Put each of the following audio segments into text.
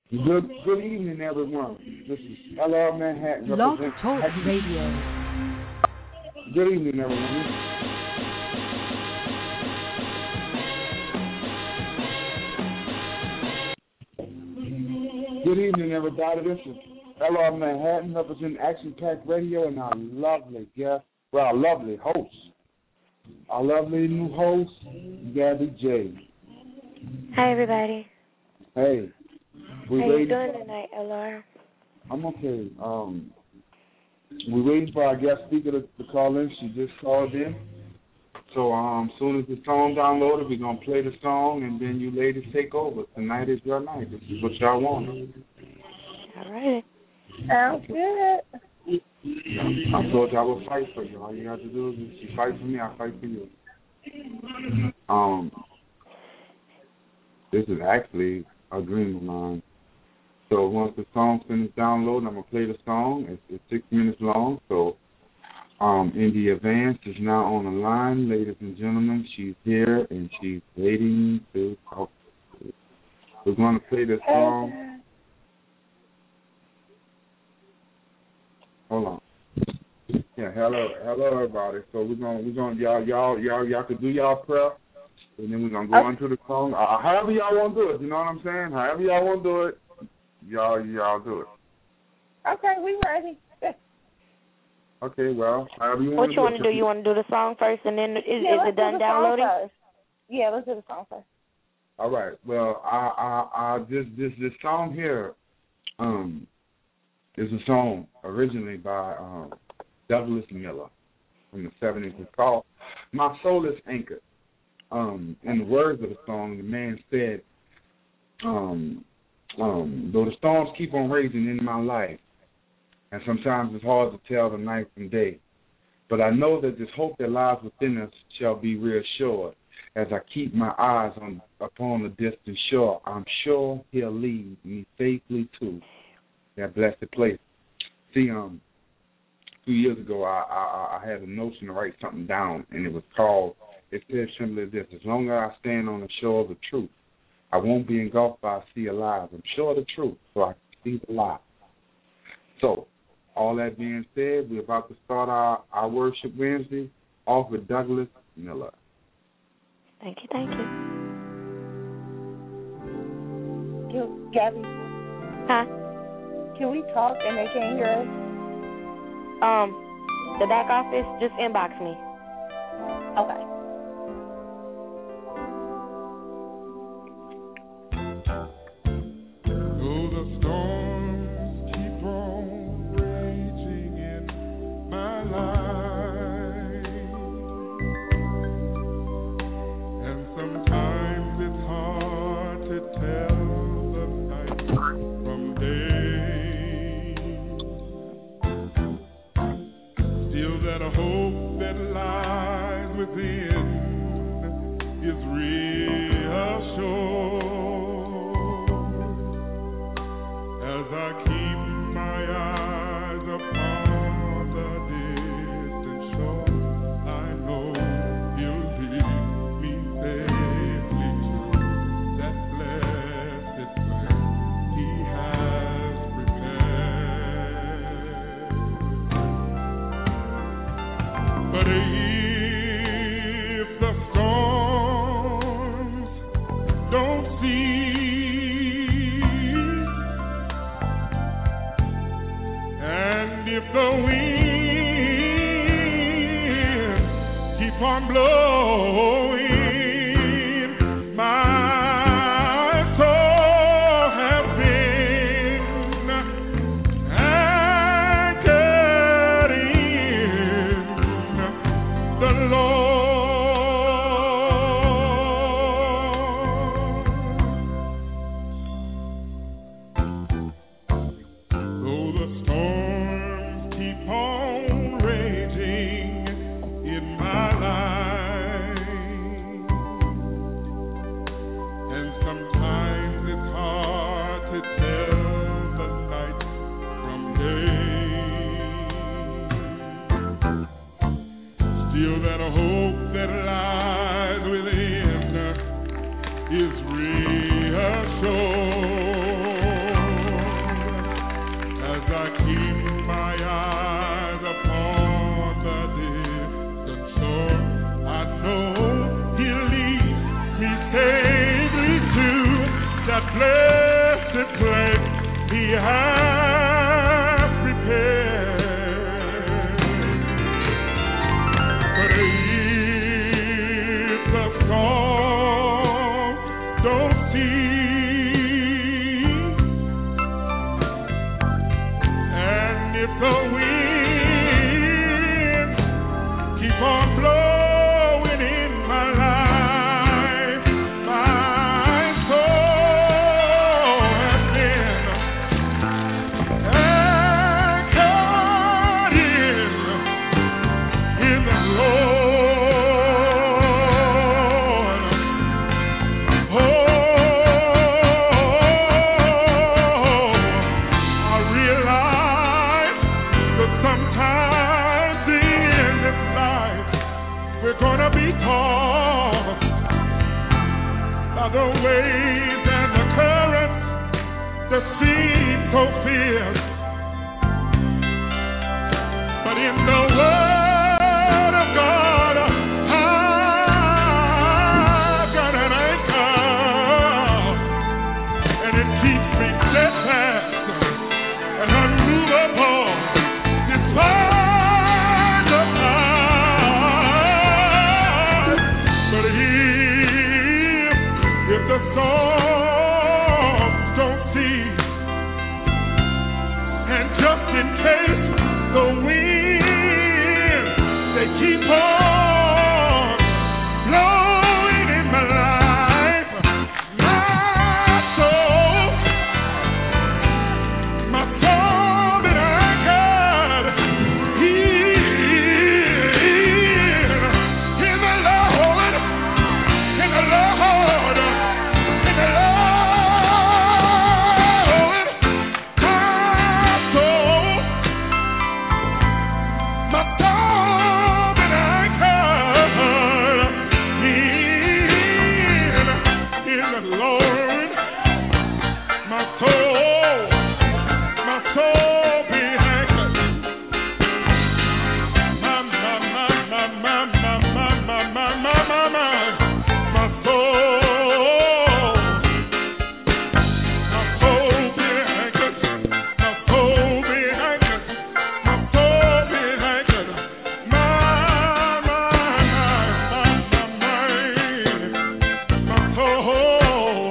Good evening, everyone. This is LR Manhattan. Blog Talk Radio. Good evening, everyone. Good evening, everybody. This is LR Manhattan representing Action Pack Radio and our lovely guest, our lovely host, our lovely new host, Gabby J. Hi, everybody. Hey. How you doing tonight, LR? I'm okay. We're waiting for our guest speaker to call in. She just called in. So as soon as the song downloaded, we're going to play the song, and then you ladies take over. Tonight is your night. This is what y'all want. All right. Sounds good. I thought I would fight for you. All you got to do is if you fight for me, I fight for you. This is actually a dream of mine. So once the song finishes downloading, I'm going to play the song. It's 6 minutes long. So India Vance is now on the line. Ladies and gentlemen, she's here and she's waiting to talk. We're going to play this song. Hold on. Yeah, hello everybody. So we're gonna y'all could do y'all prep, and then we're gonna go into the song. However y'all want to do it, you know what I'm saying? However y'all want to do it. Y'all do it. Okay, we ready. Okay, well, however you want what to do it. What you want to do? You want to do the song first, and then is it done downloading? Yeah, let's do the song first. All right. Well, this song here, is a song originally by Douglas Miller from the 70s. It's called "My Soul Is Anchored." In the words of the song, the man said, though the storms keep on raging in my life, and sometimes it's hard to tell the night from day, but I know that this hope that lies within us shall be reassured as I keep my eyes upon the distant shore. I'm sure he'll lead me safely to that blessed place. See, 2 years ago, I had a notion to write something down, and it said simply this: as long as I stand on the shore of the truth, I won't be engulfed by a sea of lies. I'm sure of the truth, so I can see the lie. So, all that being said, we're about to start our Worship Wednesday off with Douglas Miller. Thank you. Gabby. Huh? Can we talk and they can't hear us? The back office, just inbox me. Okay. Though the storms keep on blessed place he has prepared. But if the storm don't cease, and if the wind keep on blowing in my life, my soul has been anchored in the Lord. Oh, I realize that sometimes in this life we're gonna be caught by the waves and the currents that seem so fierce. But in the Word of God, I've got an anchor, and it keeps me steadfast and unmovable despite the tide. But if the storms don't cease, and just in case the winds they keep on blowing in my life, my soul that I got in the Lord, in the Lord, in the Lord, my soul that I got in the Lord, my soul be anchored. My soul be anchored. My soul be anchored. My soul be anchored. My soul.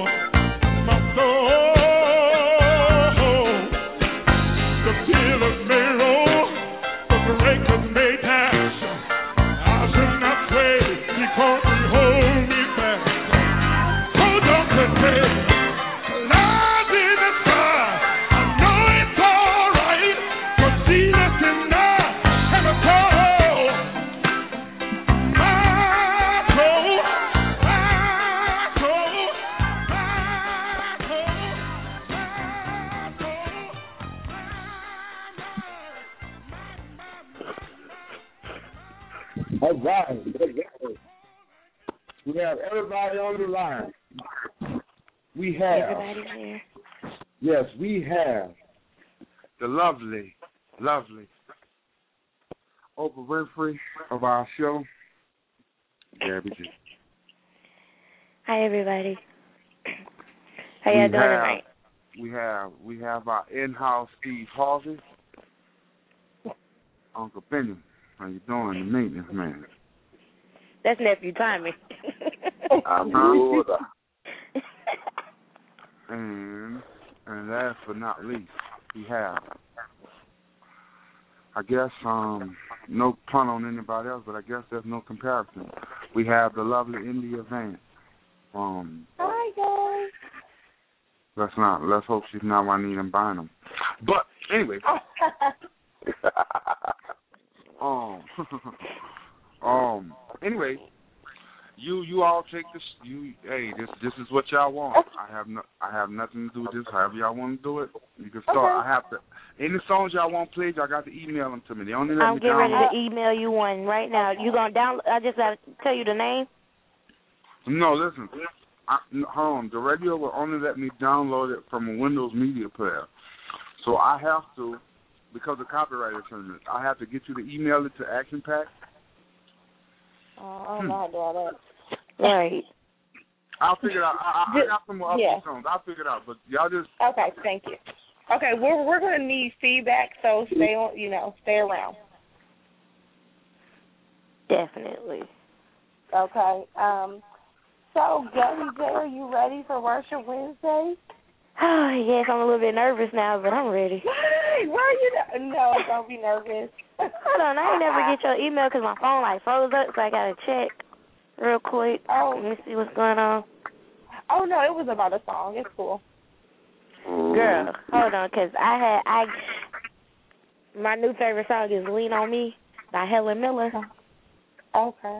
The pillars may roll, the breakers may dash. I shall not sway because he hold me fast. Hold on to say, lies in the sky. I know it's all right, 'cause Jesus and I have a soul. My soul, my soul, my soul, All right. We have everybody on the line. We have, Everybody's here. yes, we have the lovely Oprah Winfrey of our show, Gabby G. Hi, everybody. How y'all doing tonight? We have our in-house Steve Harvey, Uncle Benny. How you doing, the maintenance man? That's nephew Tommy. I'm good. And last but not least, we have, I guess, no pun on anybody else, but I guess there's no comparison. We have the lovely India Vance. Hi, guys. Let's hope she's not Juanita Bynum. But anyway, anyway, you all take this. This is what y'all want. I have nothing to do with this. However y'all want to do it, you can start. Okay. I have to. Any songs y'all want played, y'all got to email them to me. They only let I'm me getting ready download. to email you one right now. You gonna download? I just gotta tell you the name. No, listen. Hold on. The radio will only let me download it from a Windows media player. So I have to, because of copyright infringement, I have to get you to email it to Action Pack. I don't know how to do all that. Right. I'll figure it out. I got some more upbeat songs. I'll figure it out. But y'all just okay. Thank you. Okay, we're gonna need feedback, so stay on. Stay around. Definitely. Okay. So, Gabby J, are you ready for Worship Wednesday? Oh, yes, I'm a little bit nervous now, but I'm ready. Why are you no, don't be nervous. Hold on, I ain't never get your email because my phone, froze up, so I got to check real quick. Oh. Let me see what's going on. Oh, no, it was about a song. It's cool. Girl, hold on, because my new favorite song is Lean On Me by Helen Miller. Okay.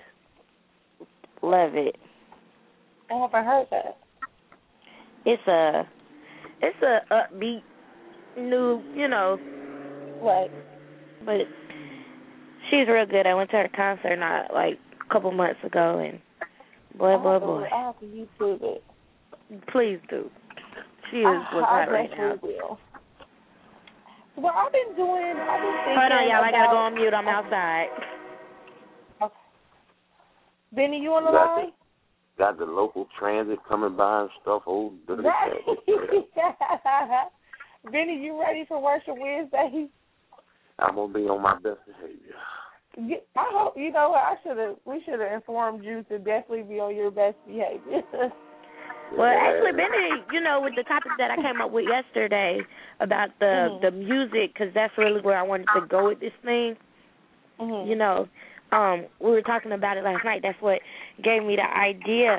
Love it. I haven't heard that. It's a upbeat, new, Right. But she's real good. I went to her concert not a couple months ago, and boy. I have to YouTube it. Please do. She is what's hot right now. Will. Well, I've been thinking. Hold on, y'all. I gotta go on mute. I'm outside. Okay. Benny, you on the line? Got the local transit coming by and stuff. Oh, dirty Benny, you ready for Worship Wednesday? I'm gonna be on my best behavior. I hope you know what. We should have informed you to definitely be on your best behavior. Well, actually, Benny, with the topic that I came up with yesterday about the music, because that's really where I wanted to go with this thing. Mm-hmm. We were talking about it last night. That's what gave me the idea.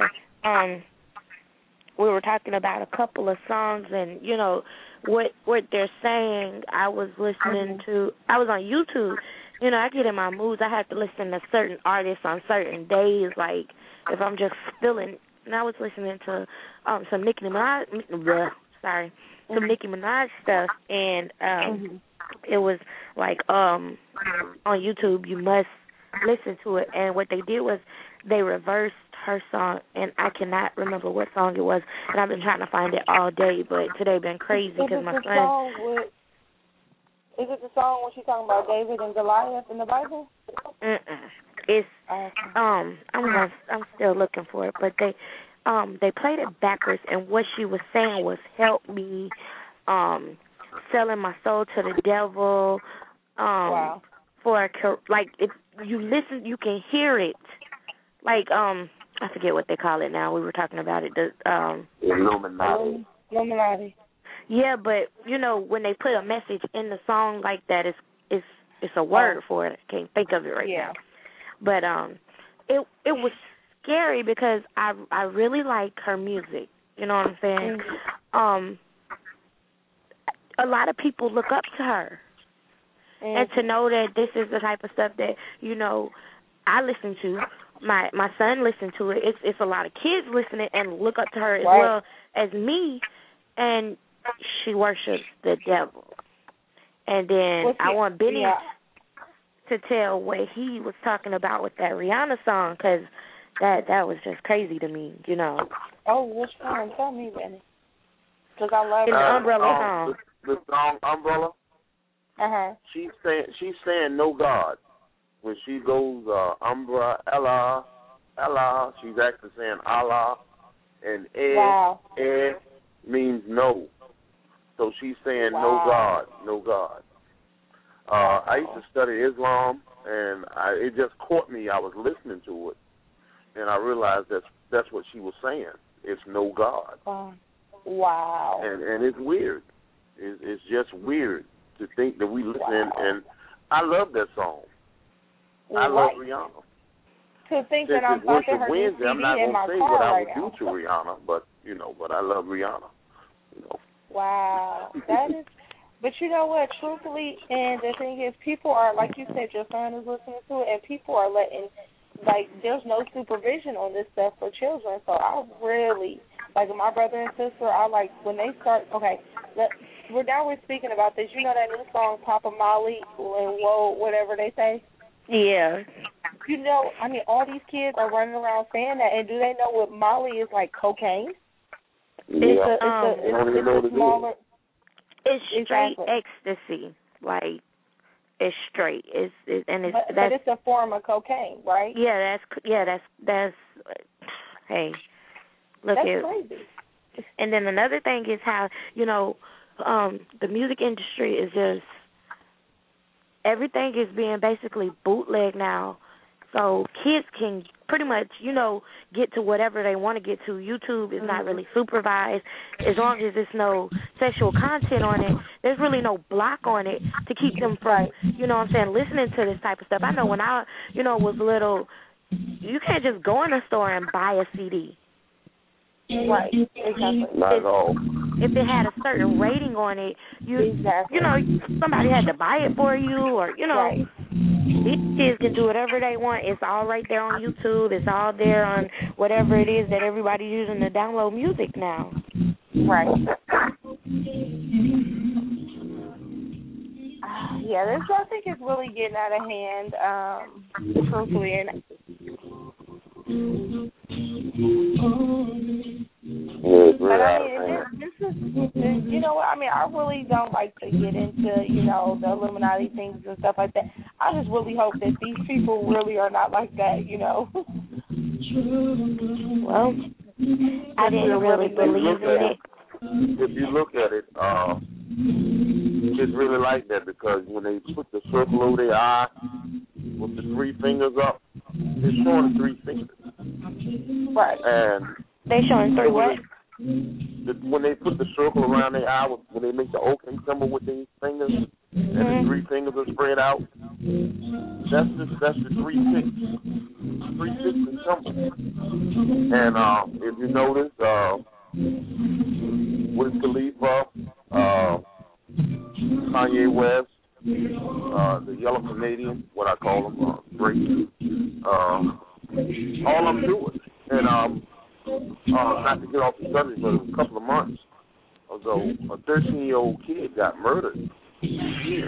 We were talking about a couple of songs and, what they're saying. I was listening to, I was on YouTube. I get in my moods. I have to listen to certain artists on certain days, like if I'm just feeling. And I was listening to some Nicki Minaj, some Nicki Minaj stuff, and it was on YouTube, you must listen to it. And what they did was they reversed her song, and I cannot remember what song it was, and I've been trying to find it all day, but today been crazy because my son. Is it the song when she's talking about David and Goliath in the Bible? It's I'm still looking for it, but they played it backwards, and what she was saying was, help me, selling my soul to the devil. Wow. If you listen, you can hear it. I forget what they call it now. We were talking about it. Illuminati. Illuminati. Yeah, but when they put a message in the song like that, it's a word for it. I can't think of it right now. But it was scary because I really like her music. You know what I'm saying? Mm-hmm. A lot of people look up to her, and to know that this is the type of stuff that I listen to. My son listened to it. It's a lot of kids listening and look up to her as well as me, and she worships the devil. And then I want Benny to tell what he was talking about with that Rihanna song, because that was just crazy to me, Oh, which one? Tell me, Benny. Because I love the Umbrella song. The song Umbrella. She's saying no God. When she goes Umbrella, Allah, she's actually saying Allah, and Ed means no. So she's saying no God, no God. I used to study Islam, and it just caught me. I was listening to it, and I realized that's what she was saying. It's no God. Wow. And it's weird. It's just weird to think that we listen, and I love that song. I love Rihanna. To think that I'm Worship her Wednesday, I'm not going to say what I would do to Rihanna, but I love Rihanna. Wow, that is. But you know what? Truthfully, and the thing is, people are, like you said, your son is listening to it, and people are letting, there's no supervision on this stuff for children. So I really, my brother and sister, when they start. Okay, we're speaking about this. You know that new song, Papa Molly and Whoa, whatever they say. Yeah. All these kids are running around saying that, and do they know what Molly is, cocaine? Yeah. It's a smaller. It's straight ecstasy, it's straight. But it's a form of cocaine, right? Yeah, that's. Hey, Look That's at, crazy. and then another thing is how, the music industry is just, everything is being basically bootleg now. So kids can pretty much, get to whatever they want to get to. YouTube is not really supervised. As long as there's no sexual content on it, there's really no block on it to keep them from, listening to this type of stuff. I know when I, was little, you can't just go in a store and buy a CD. Right, exactly. Not at all. If it had a certain rating on it, somebody had to buy it for you, or Right. These kids can do whatever they want. It's all right there on YouTube. It's all there on whatever it is that everybody's using to download music now. Right. Yeah, this I think is really getting out of hand, truthfully, and but I mean, this is, you know what, I mean, I really don't like to get into, the Illuminati things and stuff like that. I just really hope that these people really are not like that, Well, I didn't really believe in it. If you look at it, it's really like that, because when they put the circle over their eye with the three fingers up, they're showing the three fingers. Right. And they showing three what? When they put the circle around their eye, when they make the OK symbol with their fingers, and the three fingers are spread out, that's the 3 6. 3 6 is symbol. And if you notice, Wiz Khalifa, Kanye West, the Yellow Canadian, what I call them, Drake, all of them do it. And not to get off the subject, but a couple of months ago, a 13-year-old kid got murdered here.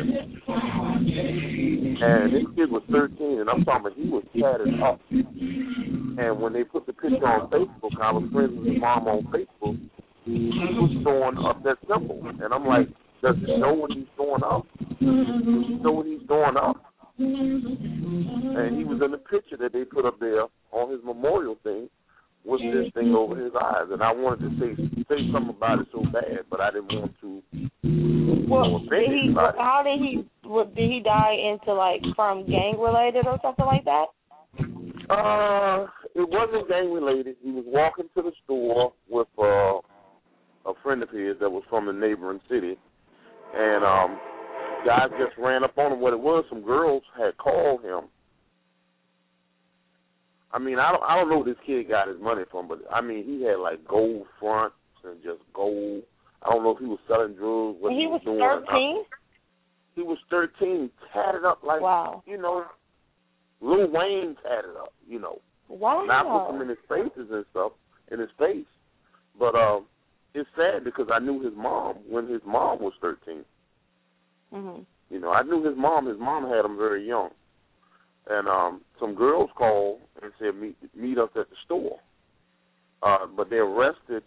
And this kid was 13, and I'm talking about he was tatted up. And when they put the picture on Facebook, I was friends with his mom on Facebook, he was throwing up that symbol. And I'm like, does he know what he's throwing up? Does he know what he's throwing up? And he was in the picture that they put up there on his memorial thing with this thing over his eyes. And I wanted to say something about it so bad, but I didn't want to offend anybody. How did he die into, from gang-related or something like that? It wasn't gang-related. He was walking to the store with a friend of his that was from the neighboring city. And guys just ran up on him. What it was, some girls had called him. I mean, I don't know where this kid got his money from, but I mean, he had gold fronts and just gold. I don't know if he was selling drugs. What he was doing. 13? He was 13, tatted up like, wow. Lil Wayne tatted up, Wow. Not put him in his faces and stuff, in his face. But it's sad because I knew his mom when his mom was 13. Mm-hmm. I knew his mom. His mom had him very young. And some girls called and said, meet us at the store. But they arrested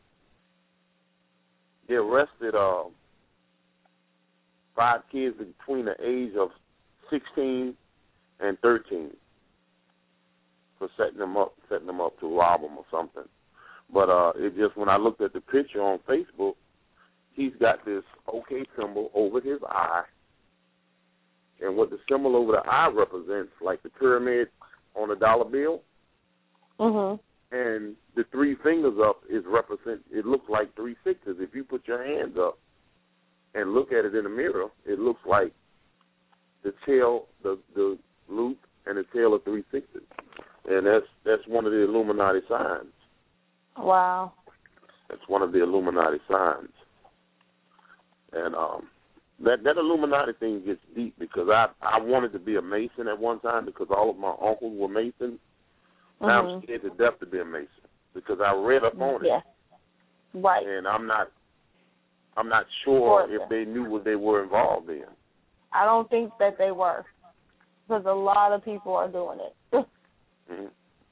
5 kids between the age of 16 and 13 for setting them up to rob them or something. But it just, when I looked at the picture on Facebook, he's got this OK symbol over his eye. And what the symbol over the eye represents, like the pyramid on a dollar bill. Mm-hmm. And the 3 fingers up it looks like 3 sixes. If you put your hands up and look at it in the mirror, it looks like the tail, the loop, and the tail of 3 sixes. And that's one of the Illuminati signs. Wow. That's one of the Illuminati signs. And that Illuminati thing gets deep because I wanted to be a Mason at one time because all of my uncles were Masons. Now I'm scared to death to be a Mason because I read up on it. Yeah. Right. And I'm not sure if they knew what they were involved in. I don't think that they were because a lot of people are doing it. Mm-hmm.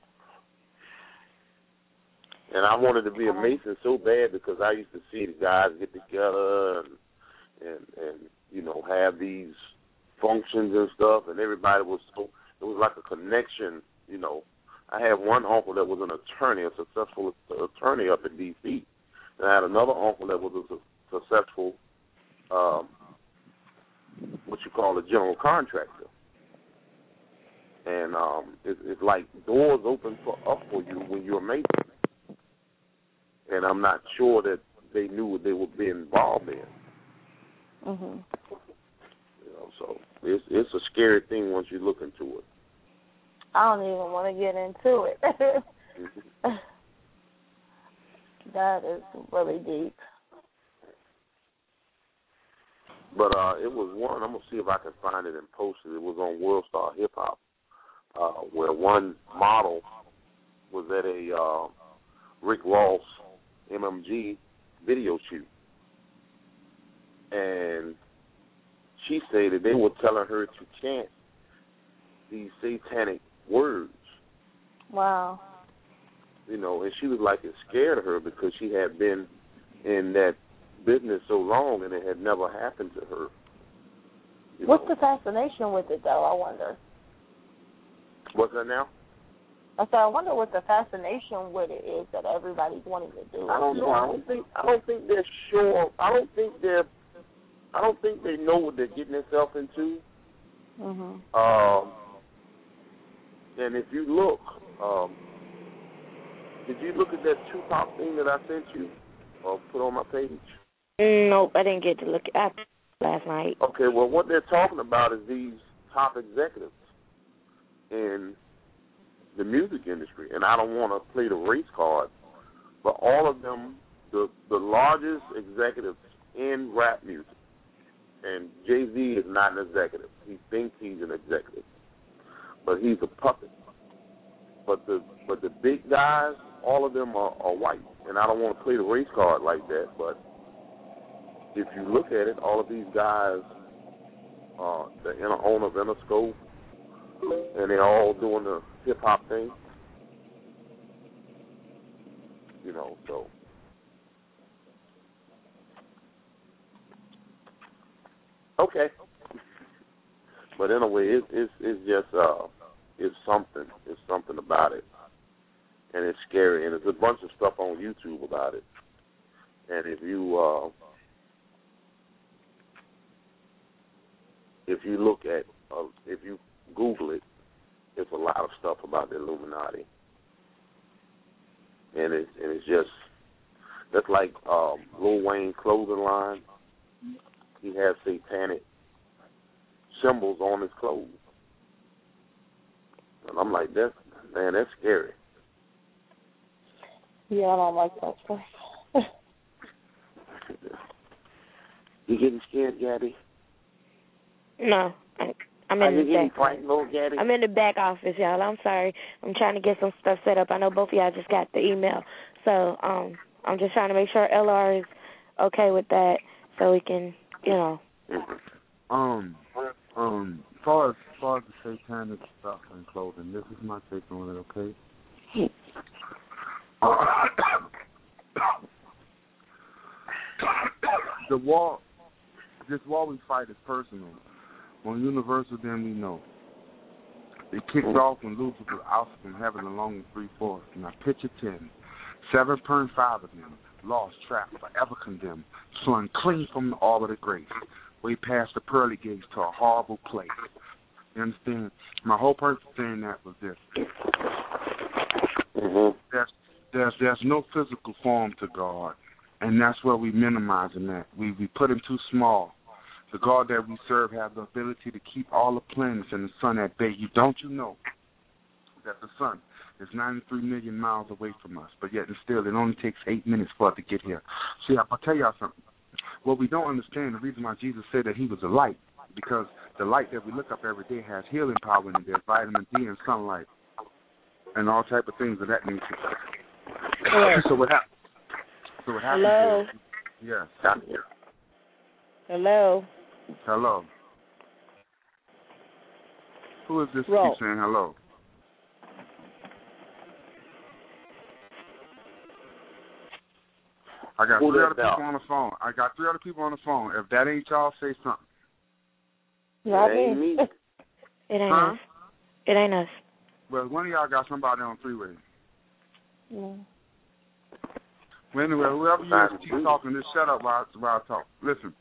And I wanted to be a Mason so bad because I used to see the guys get together and have these functions and stuff, and everybody was it was like a connection, I had one uncle that was an attorney, a successful attorney up in D.C., and I had another uncle that was a successful, what you call a general contractor. And it's like doors open up for you when you're amazing. And I'm not sure that they knew what they were being involved in. Mhm. So it's a scary thing once you look into it. I don't even want to get into it. That is really deep. But it was one. I'm gonna see if I can find it and post it. It was on World Star Hip Hop, where one model was at a Rick Ross MMG video shoot, and she stated they were telling her to chant these satanic words. Wow. And she was like, it scared her because she had been in that business so long and it had never happened to her. What's the fascination with it, though, I wonder? What's that now? I said, I wonder what the fascination with it is that everybody's wanting to do. I don't know. I don't think they're sure. I don't think they know what they're getting themselves into. Mhm. And if you look, did you look at that Tupac thing that I sent you or put on my page? Nope, I didn't get to look at it last night. Okay, well, what they're talking about is these top executives in the music industry, and I don't want to play the race card, but all of them, the largest executives in rap music, and Jay-Z is not an executive. He thinks he's an executive, but he's a puppet. But the big guys, all of them are white, and I don't want to play the race card like that, but if you look at it, all of these guys are the owner of Interscope, and they're all doing the hip-hop thing. So. Okay. But in a way, it's just, it's something. It's something about it. And it's scary. And there's a bunch of stuff on YouTube about it. And if you look at, if you Google it, there's a lot of stuff about the Illuminati. And it's just, that's like Lil Wayne's clothing line. He has satanic symbols on his clothes. And I'm like, that's scary. Yeah, I don't like that stuff. You getting scared, Gabby? No, I'm in the back. I'm in the back office, y'all. I'm sorry. I'm trying to get some stuff set up. I know both of y'all just got the email, so I'm just trying to make sure LR is okay with that, so we can, Far as the satanic stuff and clothing, this is my take on it. Okay. This war we fight is personal. On Universal, then we know. It kicked off when Lucifer was ousted from heaven along with 3/4. Now picture 10. 7.5 of them lost, trapped, forever condemned, slung clean from the orbit of grace, way past the pearly gates to a horrible place. You understand? My whole purpose of saying that was this. There's no physical form to God, and that's where we minimize him at. We put him too small. The God that we serve has the ability to keep all the planets and the sun at bay. Don't you know that the sun is 93 million miles away from us, but yet and still it only takes 8 minutes for it to get here. See, I'll tell y'all something. What we don't understand, the reason why Jesus said that he was a light, because the light that we look up every day has healing power in it. There's vitamin D and sunlight and all type of things of that nature. So what happens? Hello? Is, yes. Hello? Hello. Who is this Roll. keep saying hello? I got 3 other people on the phone. If that ain't y'all, say something. Not me. It ain't us. It ain't us. Well, one of y'all got somebody on three-way. Yeah. Well, anyway, whoever you is, keep talking. Just shut up while I talk. Listen.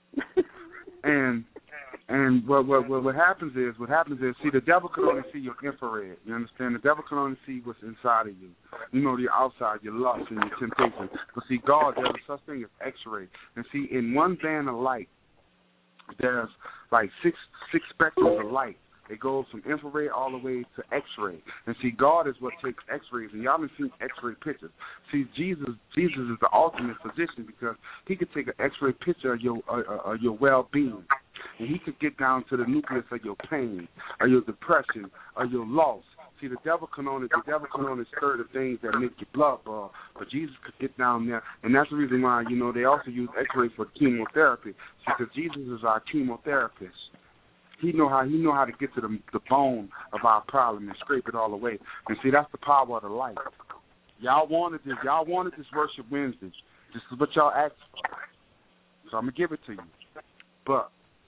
And what happens is, see, the devil can only see your infrared. You understand? The devil can only see what's inside of you. You know, the outside, your lust and your temptation. But see, God, there's such thing as X-ray. And see, in one band of light, there's like six spectrums of light. It goes from infrared all the way to X-ray. And see, God is what takes X-rays. And y'all have seen X-ray pictures. See, Jesus is the ultimate physician because he could take an X-ray picture of your well-being. And he could get down to the nucleus of your pain, or your depression, or your loss. See, the devil can only stir the things that make your blood boil, but Jesus could get down there, and that's the reason why they also use X-rays for chemotherapy, because Jesus is our chemotherapist. He know how to get to the bone of our problem and scrape it all away. And see, that's the power of the light. Y'all wanted this worship Wednesday. This is what y'all asked for. So I'm gonna give it to you. But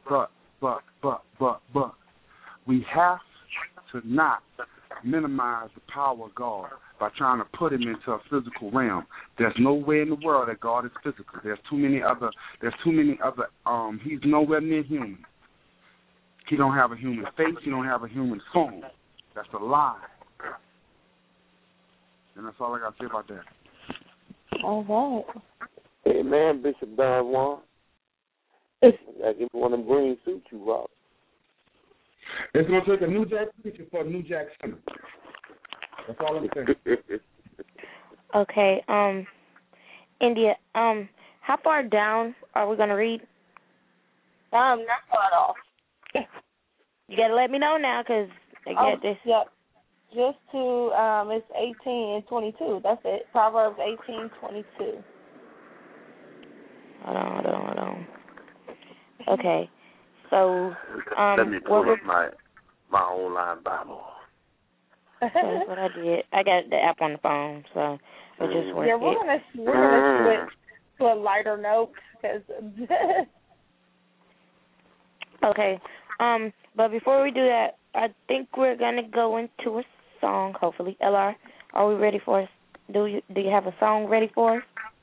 we have to not minimize the power of God by trying to put him into a physical realm. There's no way in the world that God is physical. There's too many other he's nowhere near human. He don't have a human face, he don't have a human form. That's a lie. And that's all I gotta say about that. All right. Amen, Bishop Don Juan. I give me one of them green suits you rock. It's going to take a New Jack preacher for a New Jack sinner. That's all I'm saying. Okay, India, how far down are we going to read? Not far off. You got to let me know now because I get this. Yep. Just to, it's 18 and 22. That's it. Proverbs 18:22. Hold on. Okay, so let me pull up my online Bible. That's what I did. I got the app on the phone, so I just went. Yeah, we're gonna switch to a lighter note because. Okay, but before we do that, I think we're gonna go into a song. Hopefully, LR, are we ready for us? Do you have a song ready for us?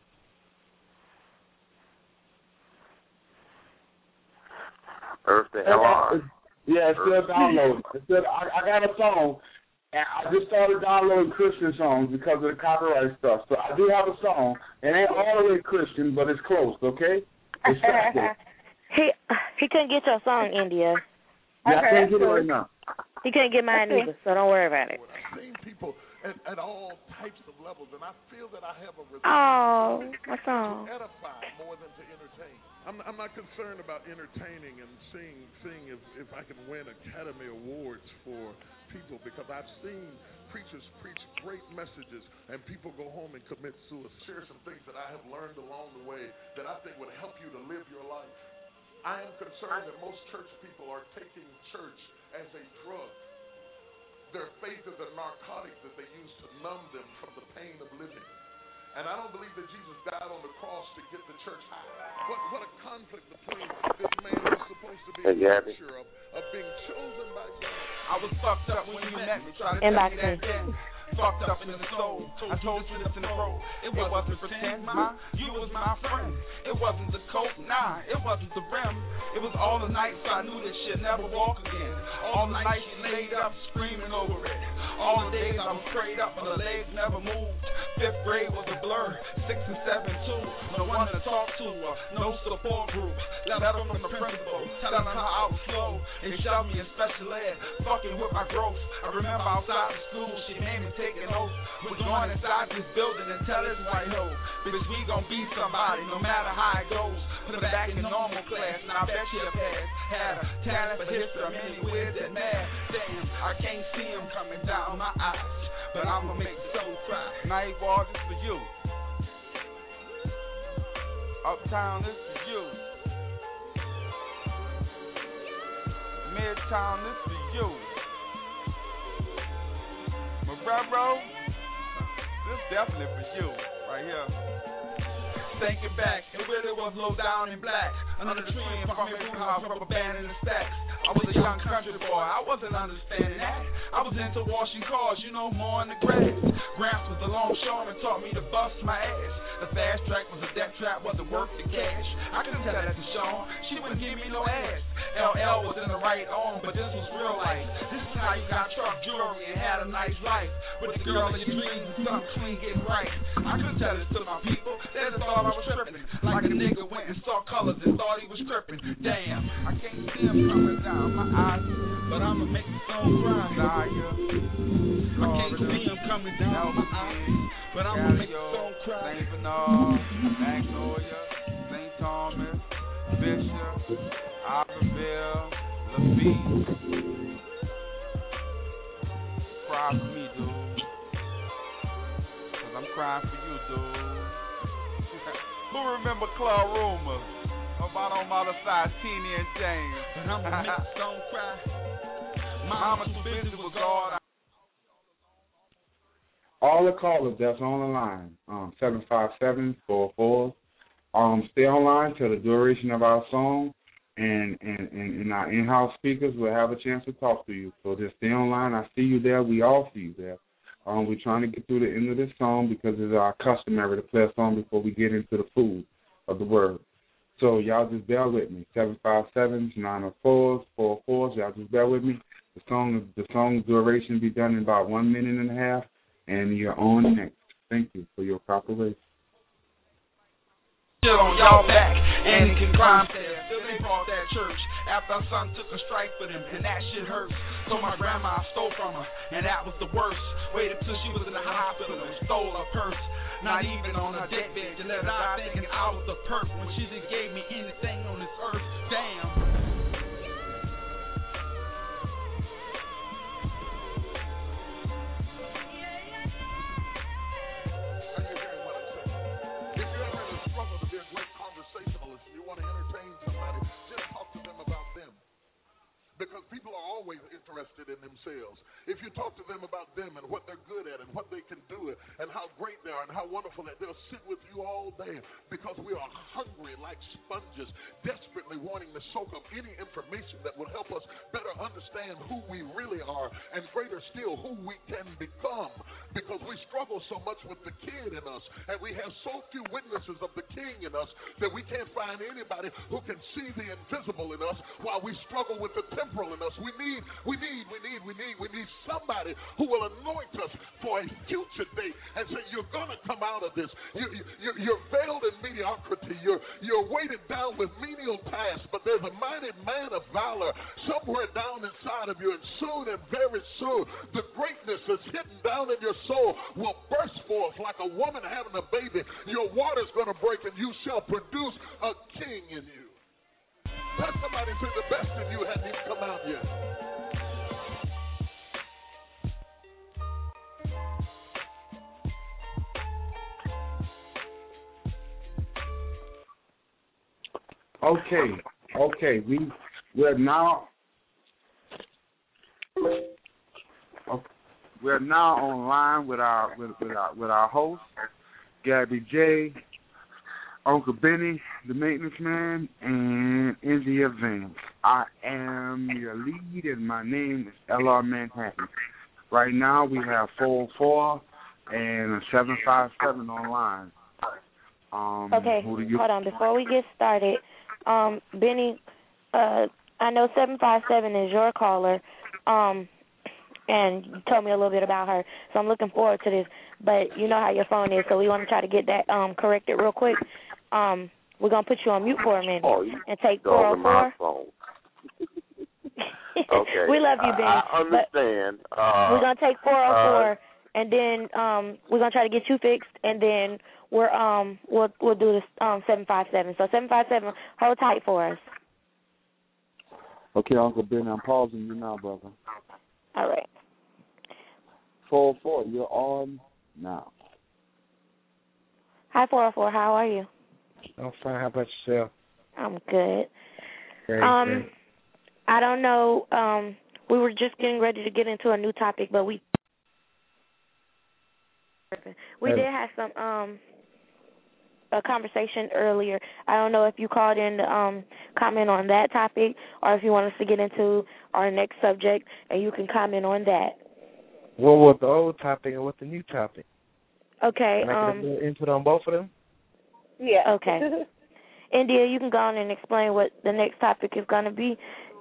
Earth the LR. Yeah, it's still downloading. I got a song, and I just started downloading Christian songs because of the copyright stuff. So I do have a song. It ain't all the way Christian, but it's close, okay? It's He couldn't get your song, India. Yeah, I can't get it right now. He couldn't get mine either, so don't worry about it. I've seen people at all types of levels, and I feel that I have a my song. to edify more than to entertain. I'm not concerned about entertaining and seeing if I can win Academy Awards for people, because I've seen preachers preach great messages and people go home and commit suicide. Share some things that I have learned along the way that I think would help you to live your life. I am concerned that most church people are taking church as a drug. Their faith is a narcotic that they use to numb them from the pain of living. And I don't believe that Jesus died on the cross to get the church high. What a conflict between this man who's supposed to be a picture of being chosen by God. I was fucked up when you met me, trying to tell me that then. Fucked up in the soul. I told you this in the road. It wasn't pretend, you was my friend. It wasn't the coat, it wasn't the rim. It was all the nights I knew this shit never walk again. All the nights you laid up screaming over it. All the days I was prayed up and the legs never moved. 5th grade was a blur, 6 and 7 too. No one to talk to, no support group. Letter from the principal, telling her I was slow. They shoved me in special ed, fucking with my growth. I remember outside the school, she made me take an oath. We're going inside this building and tell this white hoe, bitch, we gon' be somebody no matter how it goes. Put her back in normal class, and I bet she'll pass. Had a talent for history, I'm anywhere that mad. Damn, I can't see him coming down my eyes, but I'ma make the soul cry. Nightwalk, this for you. Uptown, this for you. Midtown, this for you. Marrero, this definitely for you, right here. Thinking back, it really was low down in black. Under the tree in front of my house, rubber band in the stacks. I was a young country boy, I wasn't understanding that. I was into washing cars, more in the grass. Gramps was the longshoreman, taught me to bust my ass. The fast track was a death trap, wasn't worth the cash. I couldn't tell that to Sean, she wouldn't give me no ass. LL was in the right arm, but this was real life. This is how you got truck jewelry and had a nice life. With the girl in your dreams and something clean getting right. I couldn't tell this to my people, they just thought I was tripping. Like a nigga went and saw colors and thought he was tripping. Damn, I can't see him coming down my eyes, but I'ma make the song cry. I can't see him coming down my eyes, but I'ma make the song cry. St. Bernard, Magnolia, St. Thomas, Bishop, Alphaville, Lafitte. Cry for me, dude, cause I'm crying for you, dude. Who remember Club Rumors? About on my other side, Teeny and James. And I'ma make the song cry. Mama too busy with God. All the callers that's on the line, 757-44. Stay online till the duration of our song, and our in-house speakers will have a chance to talk to you. So just stay online. I see you there. We all see you there. We're trying to get through the end of this song because it's our customary to play a song before we get into the food of the word. So y'all just bear with me. 757-904-44. Y'all just bear with me. The song's duration be done in about 1 minute and a half, and you're on next. Thank you for your cooperation. Shit on y'all back, and it can crime there. Still they brought that church after our son took a strike for them, and that shit hurts. So my grandma stole from her, and that was the worst. Waited till she was in the hospital and stole her purse. Not even on her deathbed, you let her die thinking I was the perk when she didn't gave me anything on this earth. Damn. Because people are always interested in themselves. If you talk to them about them and what they're good at and what they can do and how great they are and how wonderful they are, they'll sit with you all day because we are hungry like sponges, desperately wanting to soak up any information that will help us better understand who we really are and greater still who we can become, because we struggle so much with the kid in us and we have so few witnesses of the king in us that we can't find anybody who can see the invisible in us while we struggle with the temporal in us. We need somebody who will anoint us for a future day and say, you're going to come out of this. You're veiled in mediocrity. You're weighted down with menial tasks, but there's a mighty man of valor somewhere down inside of you, and soon and very soon the greatness that's hidden down in your soul will burst forth like a woman having a baby. Your water's going to break and you shall produce a king in you. Let somebody say the best in you hadn't even come out yet. Okay. We're now online with our host, Gabby J, Uncle Benny, the maintenance man, and India Vance. I am your lead, and my name is L.R. Manhattan. Right now, we have 404 and 757 online. Okay, hold on. Before we get started, Benny, I know 757 is your caller, and you told me a little bit about her, so I'm looking forward to this. But you know how your phone is, so we want to try to get that corrected real quick. We're going to put you on mute for a minute and take 404. Okay. We love you, Benny. I understand. We're going to take 404, and then we're going to try to get you fixed, and then we'll do this 757. So 757, hold tight for us. Okay, Uncle Ben, I'm pausing you now, brother. All right. 404, you're on now. Hi, 404. How are you? I'm fine. How about yourself? I'm good. Great. I don't know. We were just getting ready to get into a new topic, but we did have some a conversation earlier. I don't know if you called in to comment on that topic or if you want us to get into our next subject, and you can comment on that. What was the old topic and what's the new topic? Okay. Can I get a little input on both of them? Yeah. Okay. India, you can go on and explain what the next topic is going to be.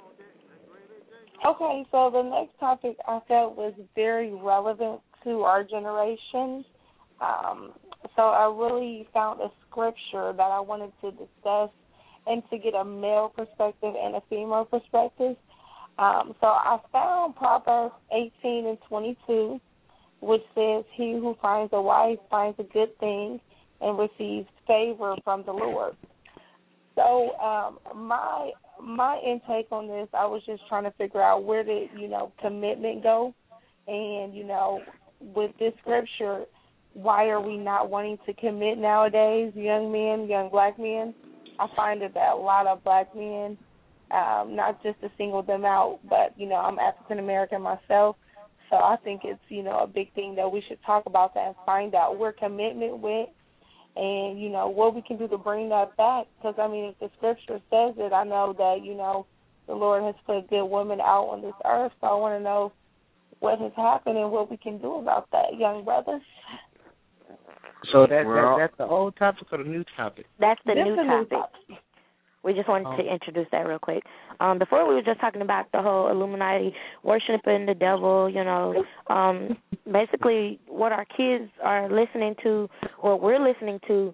Okay, so the next topic I felt was very relevant to our generation. So I really found a scripture that I wanted to discuss and to get a male perspective and a female perspective. So I found Proverbs 18:22, which says, "He who finds a wife finds a good thing and receives favor from the Lord." So my intake on this, I was just trying to figure out where did, commitment go? And, with this scripture, why are we not wanting to commit nowadays, young men, young black men? I find that a lot of black men, not just to single them out, but, I'm African-American myself, so I think it's, a big thing that we should talk about that and find out where commitment went and, what we can do to bring that back. Because, if the scripture says it, I know that, the Lord has put good women out on this earth, so I want to know what has happened and what we can do about that, young brothers. So that's the old topic or the new topic? That's the new topic. We just wanted to introduce that real quick. Before we were just talking about the whole Illuminati worshiping the devil, basically what our kids are listening to, what we're listening to,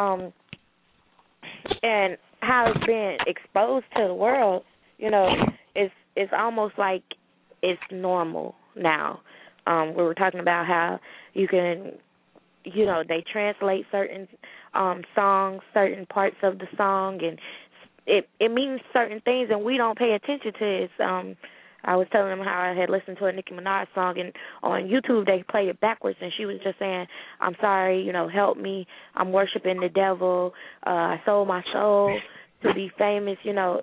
and how it's been exposed to the world, it's almost like it's normal now. We were talking about how you can, they translate certain songs, certain parts of the song, and it means certain things, and we don't pay attention to it. I was telling them how I had listened to a Nicki Minaj song, and on YouTube they play it backwards, and she was just saying, "I'm sorry, help me. I'm worshiping the devil. I sold my soul to be famous."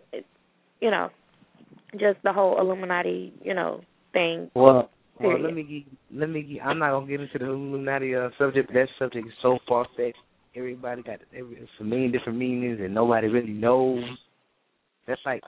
Just the whole Illuminati, thing. Well, let me. I'm not gonna get into the Illuminati subject. But that subject is so far-fetched. Everybody got a million different meanings, and nobody really knows. That's like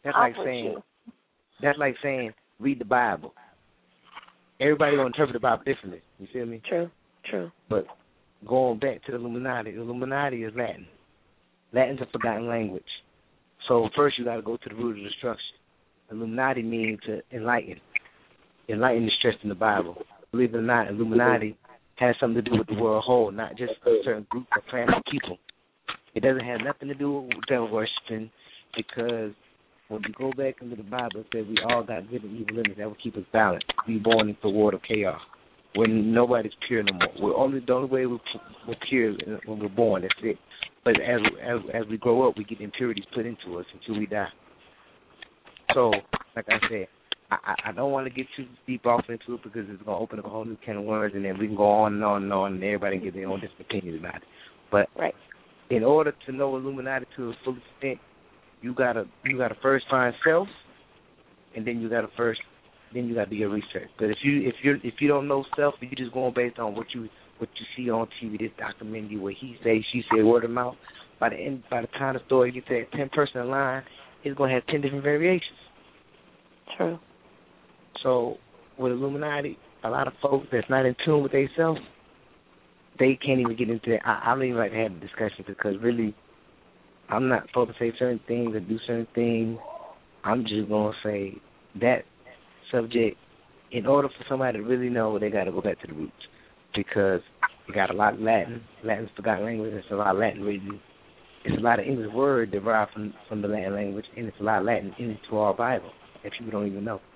saying read the Bible. Everybody gonna interpret the Bible differently. You feel me? True. But going back to the Illuminati is Latin. Latin's a forgotten language. So first you got to go to the root of destruction. Illuminati means to enlighten. Enlighten is stressed in the Bible. Believe it or not, Illuminati has something to do with the world whole, not just a certain group or class of people. It doesn't have nothing to do with devil worshiping, because when you go back into the Bible, it says we all got good and evil in us that will keep us balanced. We born into a world of chaos when nobody's pure no more. The only way we're pure is when we're born. That's it. But as we grow up, we get impurities put into us until we die. So, like I said, I don't want to get too deep off into it because it's going to open up a whole new can of worms, and then we can go on and on and on, and everybody can get their own different opinions about it. But in order to know Illuminati to a full extent, you gotta first find self, and then you gotta do your research. But if you don't know self, and you're just going based on what you see on TV, this documentary where he say, she say, word of mouth, by the time the story gets to that 10-person line, it's gonna have 10 different variations. True. So with Illuminati, a lot of folks that's not in tune with themselves, they can't even get into it. I don't even like to have a discussion because really, I'm not supposed to say certain things or do certain things. I'm just going to say that subject, in order for somebody to really know, they got to go back to the roots because you got a lot of Latin. Latin's forgotten language. There's a lot of Latin written. It's a lot of English words derived from the Latin language, and it's a lot of Latin into our Bible that people don't even know.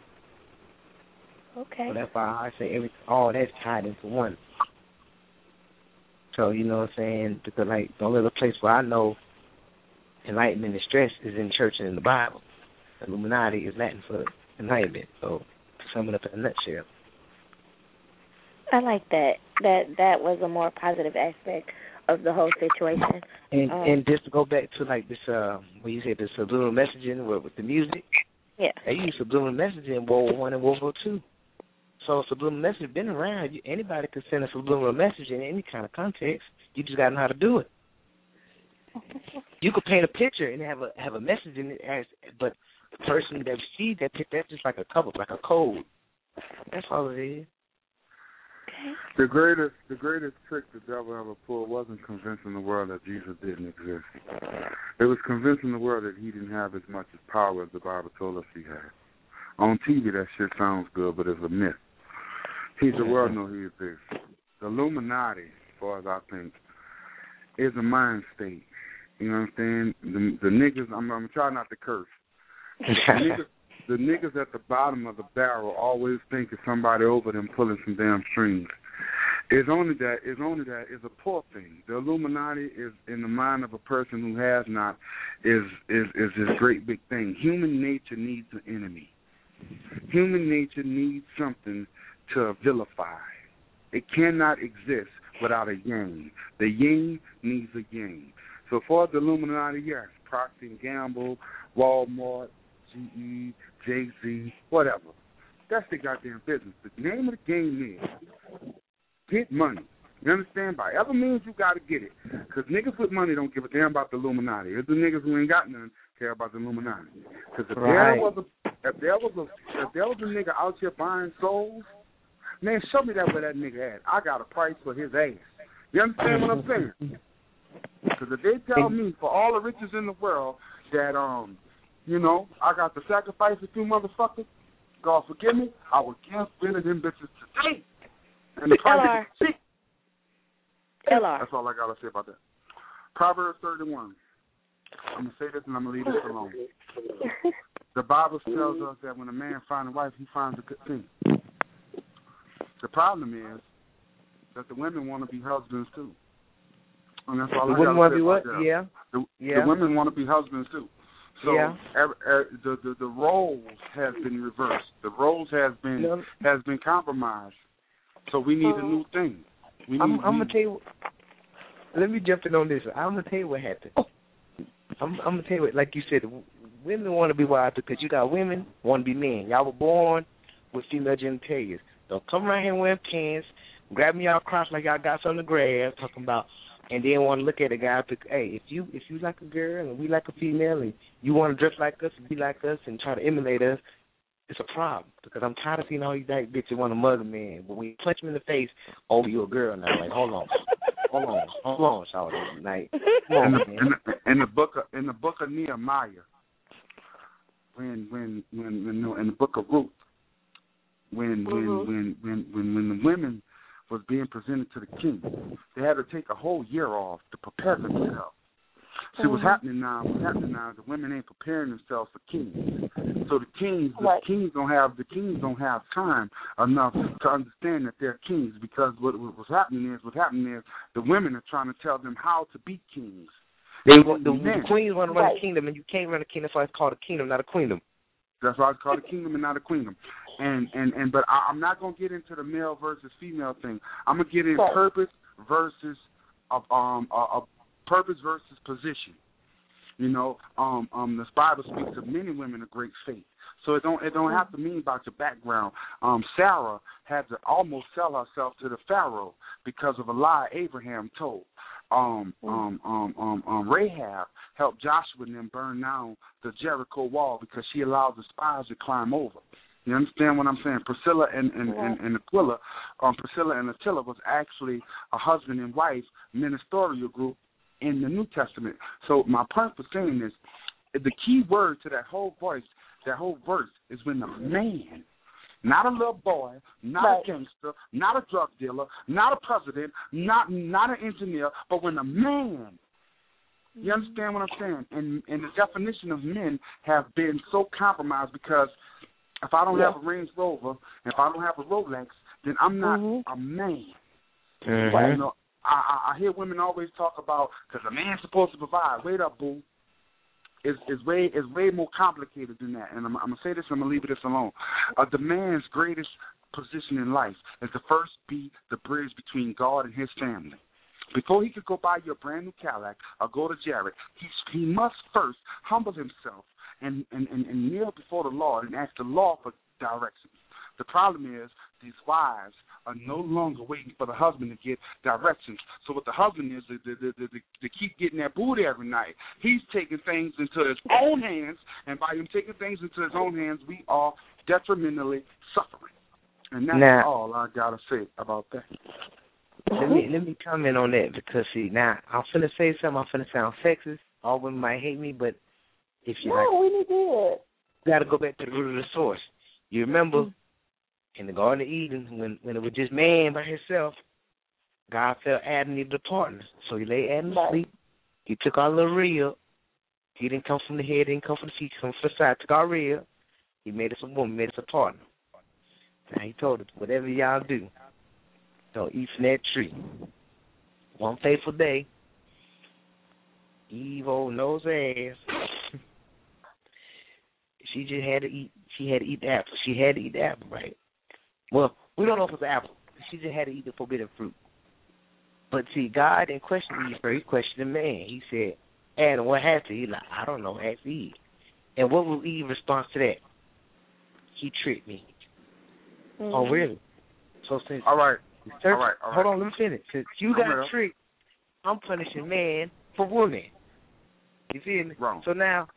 Okay. So that's why I say all that's tied into one. So, you know what I'm saying? Because, like, the only other place where I know enlightenment and stress is in church and in the Bible. Illuminati is Latin for enlightenment. So, to sum it up in a nutshell. I like that. That was a more positive aspect of the whole situation. And just to go back to, like, this, what you said, the subliminal messaging with the music. Yeah. They use subliminal messaging in World War I and World War II. So subliminal message has been around. Anybody can send a subliminal message in any kind of context. You just got to know how to do it. You could paint a picture and have a message in it, but the person that sees that picture, that's just like a cover, like a code. That's all it is. The greatest trick the devil ever pulled wasn't convincing the world that Jesus didn't exist. It was convincing the world that he didn't have as much as power as the Bible told us he had. On TV, that shit sounds good, but it's a myth. The world knows he exists. The Illuminati, as far as I think, is a mind state. You know what I'm saying? The niggas, I'm trying not to curse. The niggas at the bottom of the barrel always think it's somebody over them pulling some damn strings. It's only that it's a poor thing. The Illuminati is in the mind of a person who has not is this great big thing. Human nature needs an enemy. Human nature needs something to vilify. It cannot exist without a yang. The yin needs a yang. So for the Illuminati, yes, Procter & Gamble, Walmart, GE, Jay-Z, whatever. That's their goddamn business. The name of the game is get money. You understand? By other means, you got to get it. Because niggas with money don't give a damn about the Illuminati. It's the niggas who ain't got none care about the Illuminati. Because if there was a nigga out here buying souls, man, show me that where that nigga at. I got a price for his ass. You understand what I'm saying? Because if they tell me for all the riches in the world that, I got to sacrifice a few motherfuckers, God forgive me, I would give rid of them bitches today. And the price is cheap. LR. That's all I got to say about that. Proverbs 31. I'm going to say this and I'm going to leave this alone. The Bible tells us that when a man finds a wife, he finds a good thing. The problem is that the women want to be husbands too. And that's all I got to say about that. Yeah. The women want to be husbands too. So the roles have been reversed. The roles has been compromised. So we need a new thing. I'm gonna tell you. Let me jump in on this. I'm gonna tell you what happened. I'm gonna tell you what, like you said, women want to be wives because you got women want to be men. Y'all were born with female genitalia. Don't come around here wearing pants, grab me out cross like y'all got something to grab, talking about, and then want to look at a guy. Hey, if you like a girl and we like a female, and you want to dress like us and be like us and try to emulate us, it's a problem because I'm tired of seeing all these black bitches want to mother men. But when you punch them in the face, oh, you a girl now. Like, hold on, shawty. Like, come on, man. In the book of Nehemiah, when in the book of Ruth, when the women was being presented to the king, they had to take a whole year off to prepare themselves. See, what's happening now is the women ain't preparing themselves for kings. So the kings don't have time enough to understand that they're kings, because what's happening is the women are trying to tell them how to be kings. The queens want to run a kingdom, and you can't run a kingdom. That's why it's called a kingdom, not a queendom. That's why it's called a kingdom and not a queendom. But I'm not gonna get into the male versus female thing. I'm gonna get in purpose versus purpose versus position. The Bible speaks of many women of great faith. So it don't have to mean about your background. Sarah had to almost sell herself to the Pharaoh because of a lie Abraham told. Rahab helped Joshua and them burn down the Jericho wall because she allowed the spies to climb over. You understand what I'm saying? Priscilla and Aquila, Priscilla and Attila was actually a husband and wife ministerial group in the New Testament. So my point for saying this, the key word to that whole verse is when the man, not a little boy, not a gangster, not a drug dealer, not a president, not an engineer, but when a man, you understand what I'm saying? And the definition of men have been so compromised because if I don't have a Range Rover, if I don't have a Rolex, then I'm not a man. Mm-hmm. I hear women always talk about, because a man's supposed to provide. Wait up, boo. It's way more complicated than that. And I'm going to say this and I'm going to leave this alone. The man's greatest position in life is to first be the bridge between God and his family. Before he could go buy you a brand new Cadillac or go to Jared, he must first humble himself and kneel before the Lord and ask the Lord for directions. The problem is these wives are no longer waiting for the husband to get directions. So what the husband is, to keep getting that booty every night, he's taking things into his own hands, and by him taking things into his own hands, we are detrimentally suffering. And that's all I got to say about that. Let me comment on that, because, see, now, I'm finna say something. I'm finna sound sexist. All women might hate me, but if you we need to do it. You got to go back to the root of the source. You remember in the Garden of Eden, when it was just man by himself, God felt Adam needed a partner. So he laid Adam to sleep. He took our little rib. He didn't come from the head, didn't come from the feet, he came from the side. Took our rib. He made us a woman, made us a partner. Now he told us, whatever y'all do, don't eat from that tree. One fateful day, Eve, old nose ass, she just had to eat. She had to eat the apple. She had to eat the apple, right? Well, we don't know if it's an apple. She just had to eat the forbidden fruit. But see, God didn't question Eve first. He questioned the man. He said, Adam, what happened? He's like, I don't know. Ask Eve. And what was Eve's response to that? He tricked me. Oh, really? So since all right. Hold on, let me finish. Since you got tricked, I'm punishing man for woman. You feel me? Wrong. So now,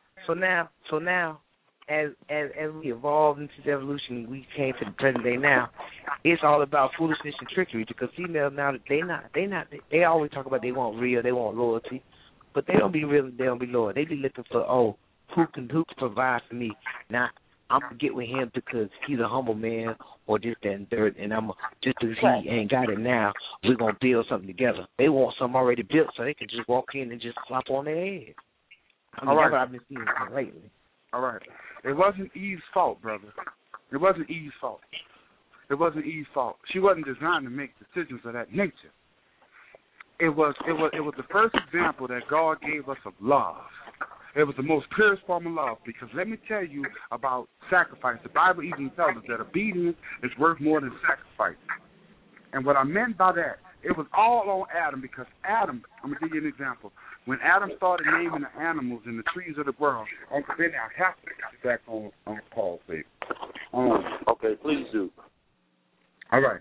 as we evolved into the evolution, we came to the present day now. It's all about foolishness and trickery, because females now they always talk about they want real, they want loyalty, but they don't be real, they don't be loyal. They be looking for who can provide for me. Now I'm gonna get with him because he's a humble man, or just that and third, and I'm just because he ain't got it now, we're gonna build something together. They want something already built so they can just walk in and just flop on their head. I mean, that's what I've been seeing lately. All right. It wasn't Eve's fault, brother. It wasn't Eve's fault. It wasn't Eve's fault. She wasn't designed to make decisions of that nature. It was the first example that God gave us of love. It was the most purest form of love, because let me tell you about sacrifice. The Bible even tells us that obedience is worth more than sacrifice. And what I meant by that, it was all on Adam, because Adam, I'm going to give you an example. When Adam started naming the animals and the trees of the world, Uncle Benny, I have to get back on Paul's sake. Okay, please do. All right.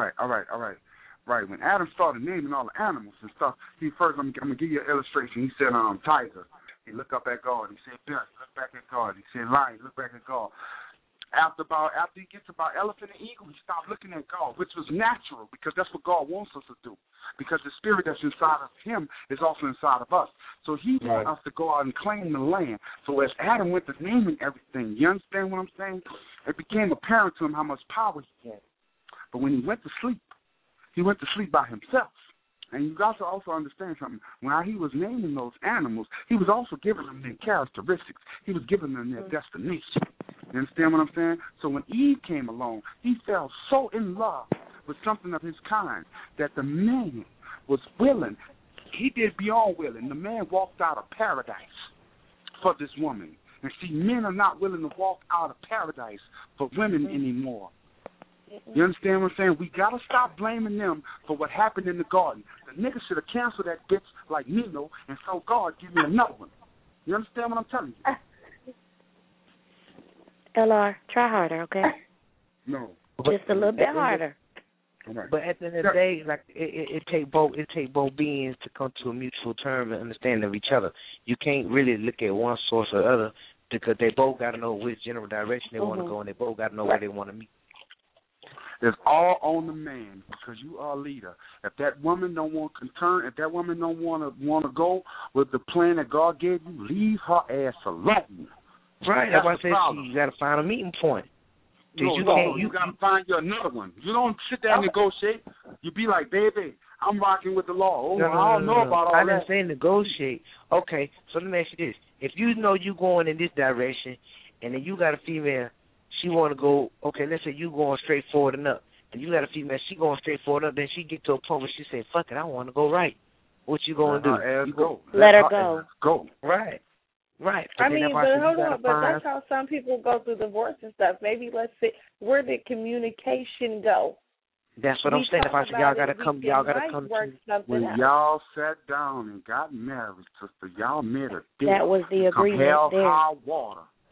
Right, when Adam started naming all the animals and stuff, I'm going to give you an illustration. He said, tiger. He looked up at God. He said, bear. He looked back at God. He said, lion. He looked back at God. After he gets about elephant and eagle, he stopped looking at God, which was natural, because that's what God wants us to do. Because the spirit that's inside of him is also inside of us. So he wants us to go out and claim the land. So as Adam went to naming everything, you understand what I'm saying? It became apparent to him how much power he had. But when he went to sleep by himself. And you got to also understand something. When he was naming those animals, he was also giving them their characteristics. He was giving them their destination. You understand what I'm saying? So when Eve came along, he fell so in love with something of his kind that the man was willing. He did beyond willing. The man walked out of paradise for this woman. And see, men are not willing to walk out of paradise for women anymore. You understand what I'm saying? We got to stop blaming them for what happened in the garden. The nigga should have canceled that bitch like Nino and so God give me another one. You understand what I'm telling you? LR, try harder, okay? No. Just a little bit harder. But at the end of the day, like it take both beings to come to a mutual term and understanding of each other. You can't really look at one source or the other, because they both got to know which general direction they want to go, and they both got to know where they want to meet. It's all on the man, because you are a leader. If that woman don't want to turn, if that woman don't want to go with the plan that God gave you, leave her ass alone. Right. That's why I said you got to find a meeting point. You got to find you another one. You don't sit there and negotiate. You be like, baby, I'm rocking with the law. I don't know about all that. I didn't say negotiate. Okay, so let me ask you this. If you know you going in this direction, and then you got a female, she want to go, okay, let's say you going straight forward and up, and you got a female, she going straight forward and up, then she get to a point where she say, fuck it, I want to go right. What you going to do? Let her go. Go. Right. I mean, but hold on, but that's how some people go through divorce and stuff. Maybe let's see, where did communication go? That's what I'm saying. If I said y'all got to come to when y'all sat down and got married, sister, y'all made a deal. That was the agreement there. Hell, high water.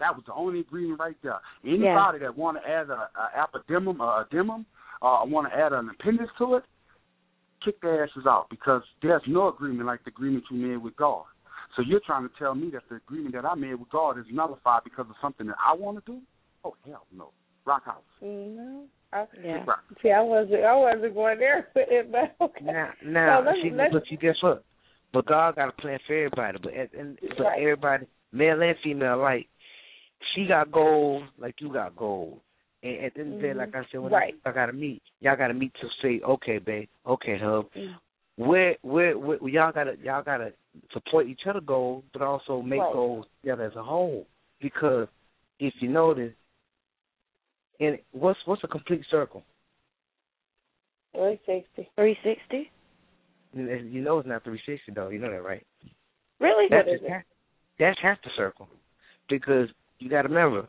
That was the only agreement right there. Anybody that want to add a epidemum or want to add an appendix to it, kick their asses out, because there's no agreement like the agreement you made with God. So you're trying to tell me that the agreement that I made with God is nullified because of something that I want to do? Oh, hell no. Rock house. No. See, I wasn't going there with it, but okay. Now, but you guess what? But God got a plan for everybody. But everybody, male and female, like, she got gold like you got gold. And at the end of the day, like I said, when y'all got to meet to say, okay, babe, okay, hub. Where y'all gotta support each other goals, but also make goals together as a whole. Because if you notice, and what's a complete circle? 360. 360? You know it's not 360 though. You know that, right? Really? That's half the circle, because you got to remember.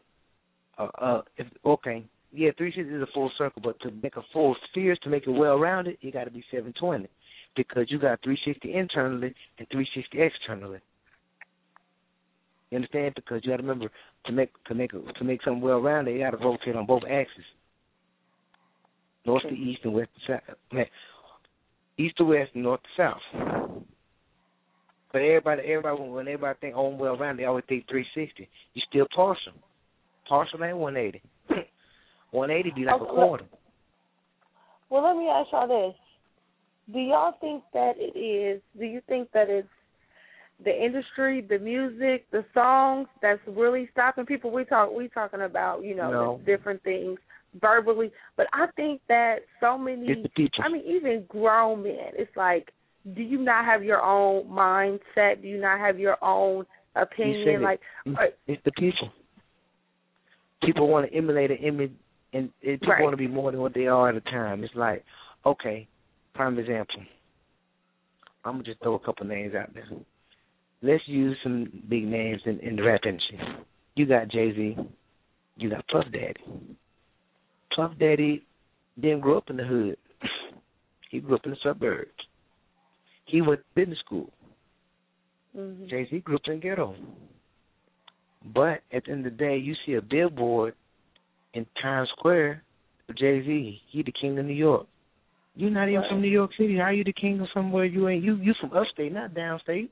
360 is a full circle, but to make a full sphere, to make it well-rounded, you got to be 720, because you got 360 internally and 360 externally. You understand? Because you got to remember, to make something well-rounded, you got to rotate on both axes, north to east and west to south, east to west and north to south. But everybody, when everybody think, oh, I'm well-rounded, they always think 360. You still partial. Partial ain't 180. 180 be like a quarter. Well, let me ask y'all this. Do you think that it's the industry, the music, the songs that's really stopping people? We talking about, the different things verbally, but I think that so many, even grown men, it's like, do you not have your own mindset? Do you not have your own opinion? It's the people. People want to emulate an image, and people want to be more than what they are at a time. It's like, okay, prime example. I'm going to just throw a couple names out there. Let's use some big names in the rap industry. You got Jay-Z. You got Puff Daddy. Puff Daddy didn't grow up in the hood. He grew up in the suburbs. He went to business school. Mm-hmm. Jay-Z grew up in the ghetto. But at the end of the day, you see a billboard in Times Square for Jay-Z. He the king of New York. You're not even from New York City. How are you the king of somewhere you ain't? You from upstate, not downstate.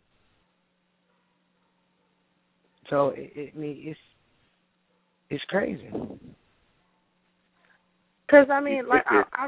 So it's crazy. Because I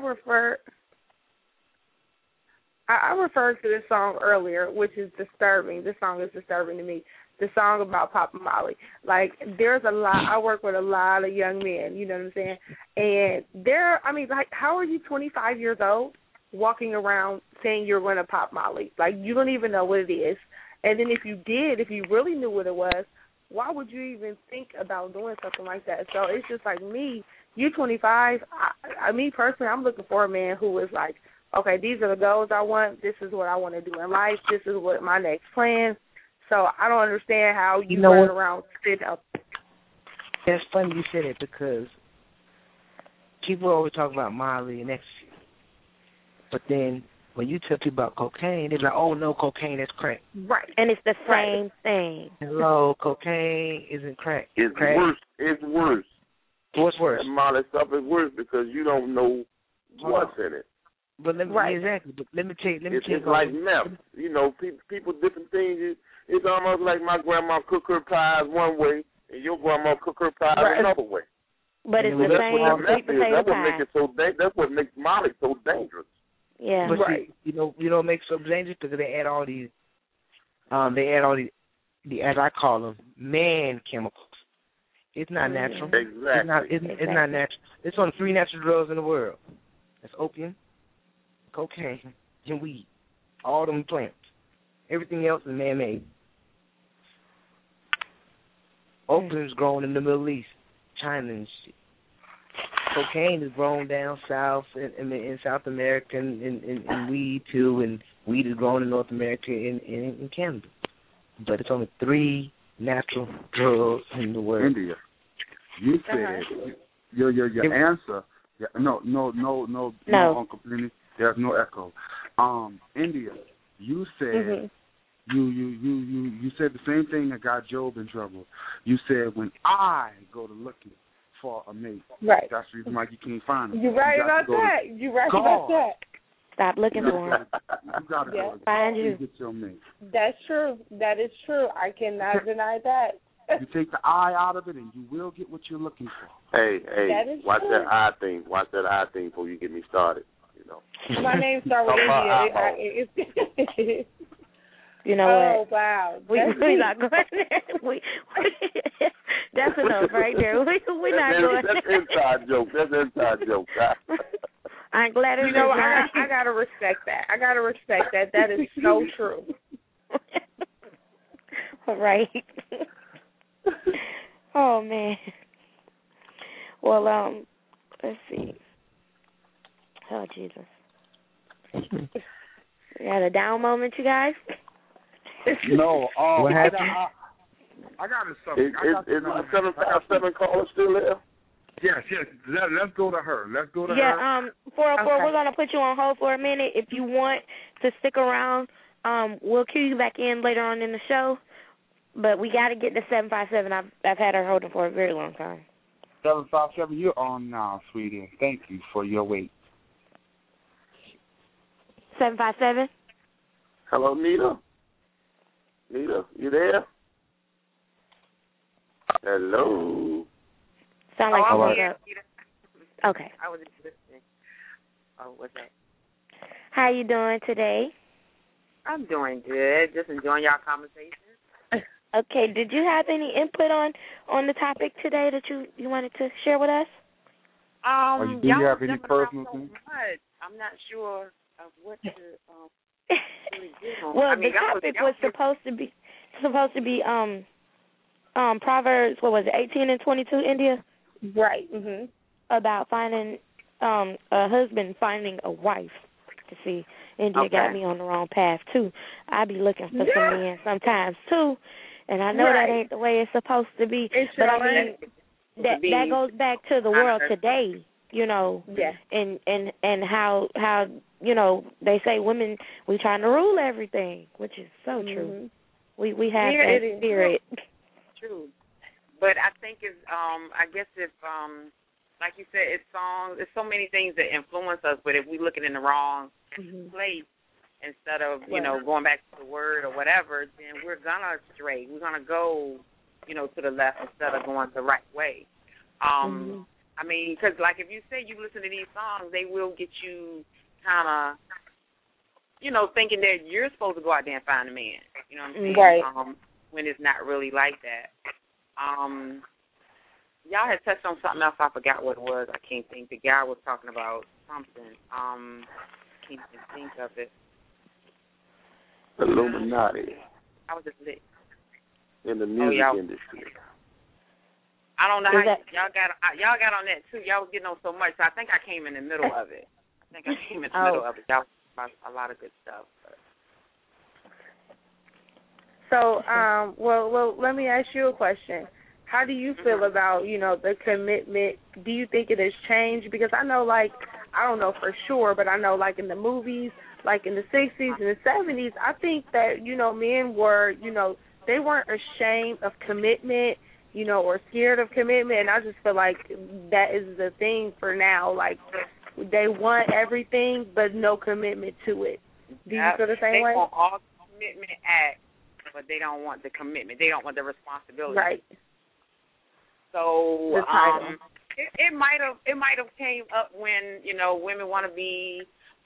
referred to this song earlier, which is disturbing. This song is disturbing to me. The song about Papa Molly. Like, there's a lot. I work with a lot of young men, you know what I'm saying? And how are you 25 years old walking around saying you're going to pop Molly? Like, you don't even know what it is. And then if you really knew what it was, why would you even think about doing something like that? So it's just like me, you 25, me personally, I'm looking for a man who is like, okay, these are the goals I want. This is what I want to do in life. This is what my next plan. So I don't understand how you run around sit up. It's funny you said it, because people always talk about Molly and ecstasy. But then when you tell people about cocaine, they're like, oh, no, cocaine, that's crack. Right. And it's the same thing. Hello, cocaine isn't crack. It's crack. worse. It's worse. What's worse? That Molly stuff is worse because you don't know what's in it. But let me tell you. It's like meth. People different things. It's almost like my grandma cook her pies one way, and your grandma cook her pies another way. But it's the same sweet potato pie. That's what makes Molly so dangerous. Yeah. But see, you know what makes it so dangerous? Because they add all these, as I call them, man chemicals. It's not natural. Exactly. It's not natural. It's only 3 natural drugs in the world. That's opium, cocaine, and weed. All them plants. Everything else is man-made. Opium's grown in the Middle East, China and shit. Cocaine is grown down south in South America, and weed too, and weed is grown in North America and in Canada. But it's only 3 natural drugs in the world. India, you said your answer. No, Uncle Benny, there's no echo. India, you said You said the same thing that got Job in trouble. You said, when I go to looking for a mate, right? That's the reason why you can't find him. You're right about that. You're right about that. Stop looking for him. You gotta go find you. Get your mate. That's true. That is true. I cannot deny that. You take the I out of it, and you will get what you're looking for. Hey, watch true. that eye thing. Watch that eye thing before you get me started. You know. My name starts with India. You know what? Oh, wow. We're not going there. That's enough right there. We're not going there. That's inside joke. That's inside joke. I'm glad it's I got to respect that. That is so true. Right. Oh, man. Well, let's see. Oh, Jesus. You had a down moment, you guys? No. What happened? I got something. Is my 757 caller still there? Yes. Let's go to her. Yeah, 404, we're going to put you on hold for a minute. If you want to stick around, we'll cue you back in later on in the show. But we got to get to 757. I've had her holding for a very long time. 757, you're on now, sweetie. Thank you for your wait. 757? Hello, Nita? Nita, you there? Hello? Sound like I'm here. Okay. I was just listening. Oh, what's that? How you doing today? I'm doing good. Just enjoying y'all conversation. Okay. Did you have any input on the topic today that you wanted to share with us? Do you have any personal things? I'm not sure of what to really do. Well, the topic was supposed to be Proverbs, what was it, 18 and 22, India? Right. Mhm. About finding a husband, finding a wife. To see, India got me on the wrong path too. I be looking for some men sometimes too, and I know that ain't the way it's supposed to be. But I mean, that goes back to the world today, you know. Yeah. And how you know they say women we trying to rule everything, which is so true. We have that spirit. True, but I think it's I guess if like you said, it's songs. There's so many things that influence us, but if we look at it in the wrong place instead of going back to the word or whatever, then we're gonna stray. We're gonna go, to the left instead of going the right way. I mean, because like if you say you listen to these songs, they will get you kind of, thinking that you're supposed to go out there and find a man. You know what I'm saying? Right. When it's not really like that. Y'all had touched on something else. I forgot what it was. I can't think. The guy was talking about something. Can't even think of it. Illuminati. I was just lit. In the music industry. I don't know how y'all got on that too. Y'all was getting on so much. So I think I came in the middle of it. Middle of it. Y'all was about a lot of good stuff. But. So, well, let me ask you a question. How do you feel about, the commitment? Do you think it has changed? Because I know, I don't know for sure, but I know, in the movies, in the 60s and the 70s, I think that, men were, they weren't ashamed of commitment, or scared of commitment. And I just feel like that is the thing for now. They want everything, but no commitment to it. Do you feel the same way? They want all commitment acts, but they don't want the commitment. They don't want the responsibility. Right. So it might have came up when women want to be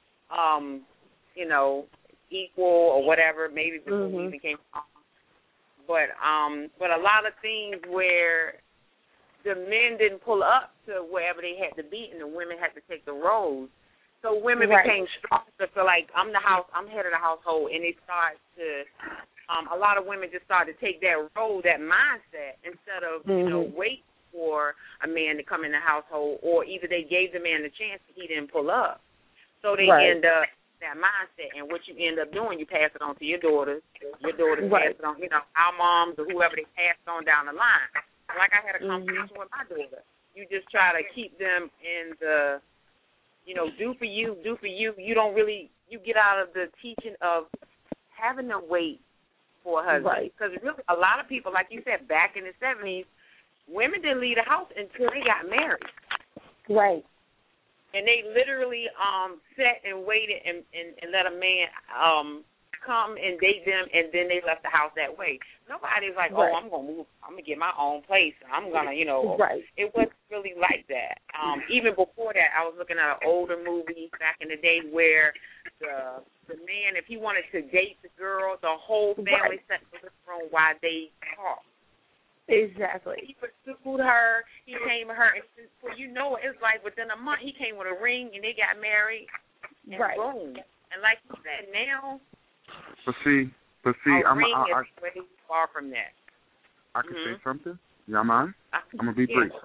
equal or whatever, maybe before we became but a lot of things where the men didn't pull up to wherever they had to be and the women had to take the roles. So women became strong to feel like I'm head of the household, and they start to a lot of women just started to take that role, that mindset, instead of, wait for a man to come in the household, or either they gave the man the chance, he didn't pull up. So they end up that mindset, and what you end up doing, you pass it on to your daughters pass it on, our moms or whoever, they pass it on down the line. Like I had a conversation with my daughter. You just try to keep them in the, do for you. You don't really, you get out of the teaching of having to wait for a husband. Right. Because really, a lot of people, like you said, back in the 70s, women didn't leave the house until they got married. Right. And they literally sat and waited and let a man come and date them, and then they left the house that way. Nobody's like, oh, I'm going to move. I'm going to get my own place. I'm going to, Right. It wasn't really like that. Even before that, I was looking at an older movie back in the day where the man, if he wanted to date the girl, the whole family sat in the room while they talked. Exactly. He pursued her. He came to her, and it's like within a month he came with a ring, and they got married, and boom. And like you said, now. But see, I'm way far from that. I can say something. You mind? I'm gonna be brief.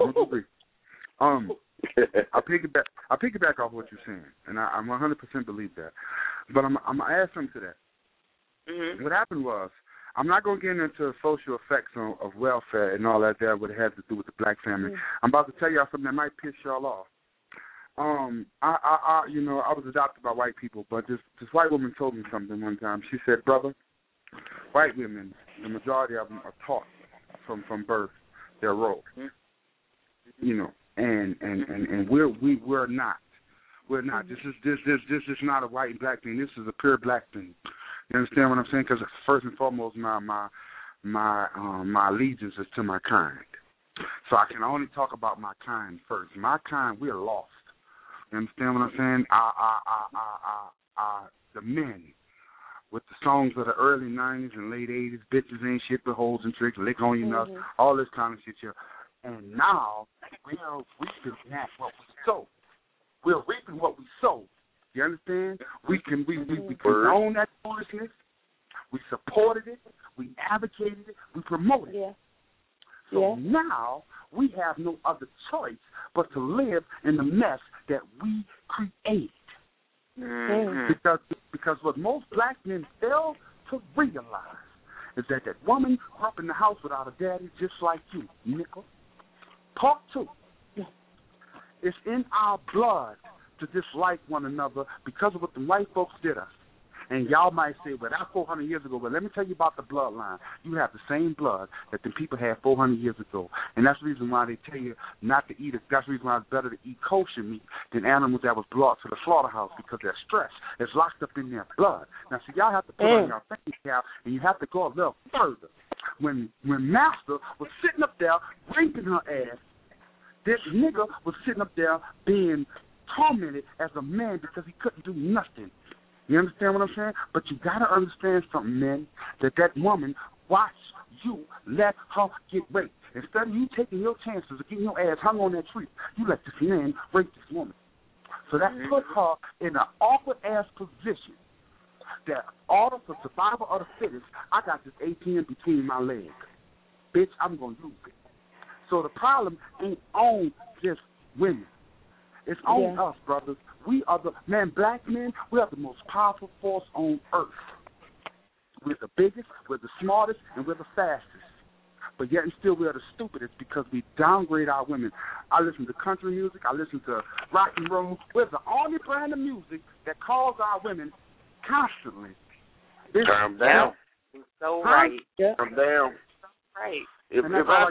I piggyback off what you're saying, and I 100% believe that. But I'm gonna add something to that. Mm-hmm. What happened was, I'm not going to get into social effects of welfare and all that there, what it has to do with the black family. I'm about to tell y'all something that might piss y'all off. I was adopted by white people, but this white woman told me something one time. She said, brother, white women, the majority of them are taught from birth their role. And we're not. We're not. This is not a white and black thing. This is a pure black thing. You understand what I'm saying? Because first and foremost, my allegiance is to my kind. So I can only talk about my kind first. My kind, we're lost. You understand what I'm saying? The men with the songs of the early 90s and late 80s, bitches ain't shit but hoes and tricks, lick on your nuts, all this kind of shit here. And now we are reaping what we sow. We're reaping what we sow. You understand? We condone that foolishness. We supported it. We advocated it. We promoted it. Yeah. So now we have no other choice but to live in the mess that we created. Because what most black men fail to realize is that woman grew up in the house without a daddy just like you, nickel. Part 2. It's in our blood to dislike one another because of what the white folks did us. And y'all might say, well, that's 400 years ago. But let me tell you about the bloodline. You have the same blood that the people had 400 years ago. And that's the reason why they tell you not to eat it. That's the reason why it's better to eat kosher meat than animals that was brought to the slaughterhouse, because their stress is locked up in their blood. Now, see, y'all have to put on your thinking cap, and you have to go a little further. When Master was sitting up there raping her ass, this nigga was sitting up there being tormented as a man because he couldn't do nothing. You understand what I'm saying? But you got to understand something, men, that woman watched you let her get raped. Instead of you taking your chances of getting your ass hung on that tree, you let this man rape this woman. So that put her in an awkward-ass position that order for survival of the fittest, I got this ATM between my legs. Bitch, I'm going to use it. So the problem ain't on just women. It's on us, brothers. We are black men, we are the most powerful force on earth. We're the biggest, we're the smartest, and we're the fastest. But yet and still we are the stupidest because we downgrade our women. I listen to country music, I listen to rock and roll. We're the only brand of music that calls our women constantly. Calm down. So right. Calm down. Right. If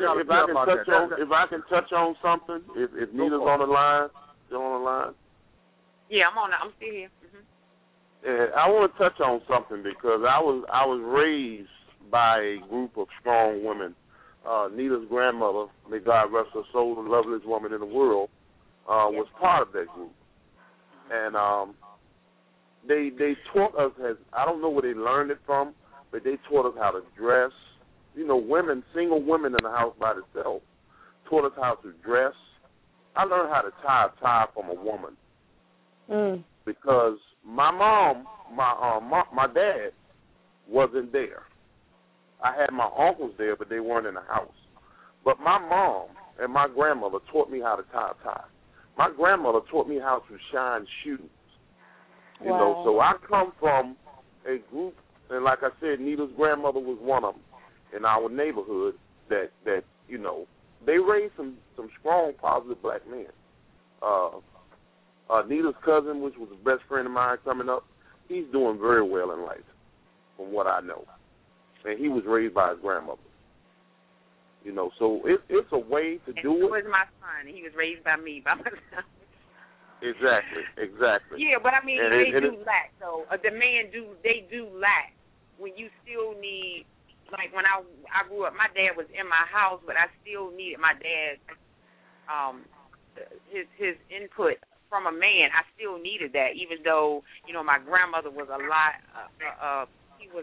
I can touch on something, if Nita's on the line, still on the line. Yeah, I'm still here. I want to touch on something because I was raised by a group of strong women. Nita's grandmother, may God rest her soul, the loveliest woman in the world, was part of that group. And they taught us, I don't know where they learned it from, but they taught us how to dress. You know, women, single women in the house by themselves, taught us how to dress. I learned how to tie a tie from a woman. Because my mom, my dad wasn't there. I had my uncles there, but they weren't in the house. But my mom and my grandmother taught me how to tie a tie. My grandmother taught me how to shine shoes. You know, so I come from a group, and like I said, Nita's grandmother was one of them in our neighborhood that you know, they raised some strong, positive black men. Nita's cousin, which was a best friend of mine coming up, he's doing very well in life, from what I know. and he was raised by his grandmother. You know, so it's a way to do it. So was my son. He was raised by me, by myself. Exactly. Yeah, but I mean, they do lack. So the men they do lack when you still need. Like when I grew up, my dad was in my house, but I still needed my dad, his input from a man. I still needed that, even though my grandmother was a lot. She was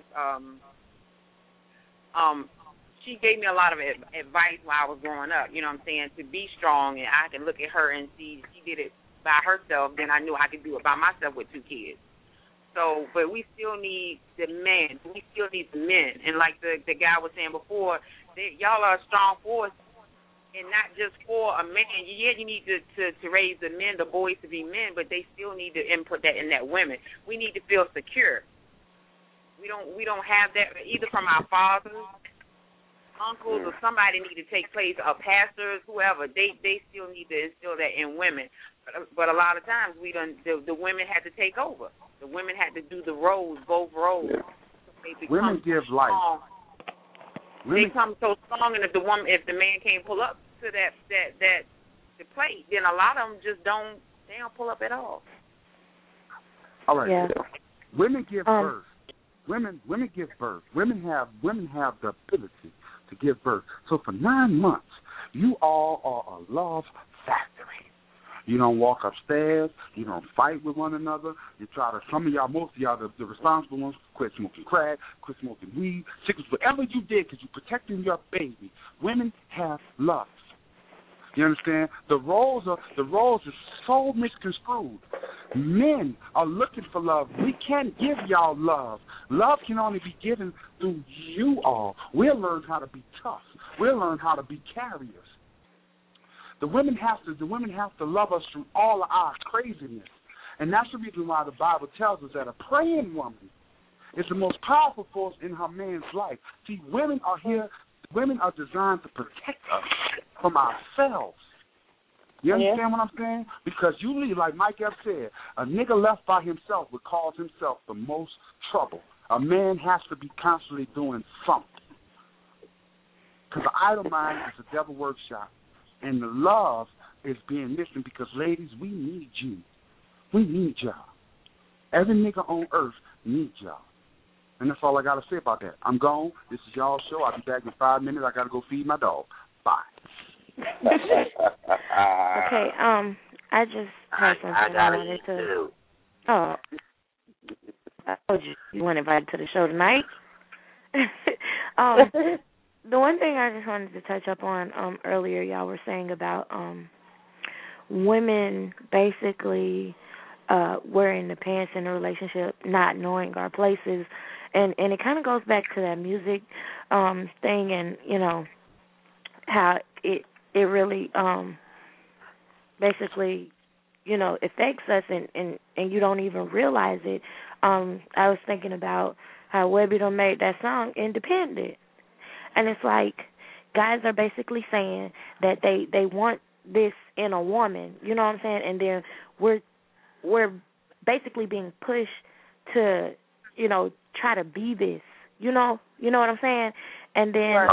she gave me a lot of advice while I was growing up. You know what I'm saying? To be strong, and I can look at her and see she did it by herself. Then I knew I could do it by myself with 2 kids. So, but we still need the men. We still need the men. And like the guy was saying before, y'all are a strong force, and not just for a man. Yeah, you need to raise the men, the boys to be men, but they still need to input that in that women. We need to feel secure. We don't have that either from our fathers, uncles, or somebody need to take place, or pastors, whoever. They still need to instill that in women. But a lot of times the women had to take over. The women had to do the roles, both roles. Yeah. Women give life. They come so strong, and if the man can't pull up to the plate, then a lot of them just don't pull up at all. All right. Yeah. Women give birth. Women give birth. Women have the ability to give birth. So for 9 months, you all are a love factory. You don't walk upstairs. You don't fight with one another. You try to, most of y'all, the responsible ones, quit smoking crack, quit smoking weed, cigarettes, whatever you did because you're protecting your baby. Women have love. You understand? The roles are so misconstrued. Men are looking for love. We can't give y'all love. Love can only be given through you all. We'll learn how to be tough. We'll learn how to be carriers. The women have to love us through all of our craziness. And that's the reason why the Bible tells us that a praying woman is the most powerful force in her man's life. See, women are designed to protect us from ourselves. You understand what I'm saying? Because usually, like Mike F. said, a nigga left by himself would cause himself the most trouble. A man has to be constantly doing something. Because the idle mind is a devil workshop. And the love is being missing because, ladies, we need you. We need y'all. Every nigga on earth needs y'all. And that's all I got to say about that. I'm gone. This is y'all's show. I'll be back in 5 minutes. I got to go feed my dog. Bye. Okay, I just had something I wanted to... Oh. I told you weren't invited to the show tonight. The one thing I just wanted to touch up on earlier, y'all were saying about women basically wearing the pants in a relationship, not knowing our places, and it kind of goes back to that music thing, and how it really basically affects us, and you don't even realize it. I was thinking about how Webby done made that song Independent. And it's like guys are basically saying that they want this in a woman, you know what I'm saying? And then we're basically being pushed to, try to be this, you know what I'm saying? And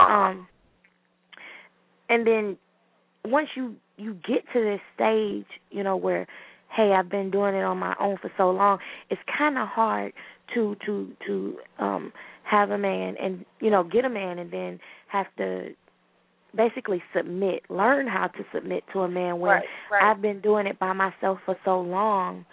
then once you get to this stage, where, hey, I've been doing it on my own for so long, it's kind of hard to have a man and, get a man and then have to basically learn how to submit to a man when I've been doing it by myself for so long,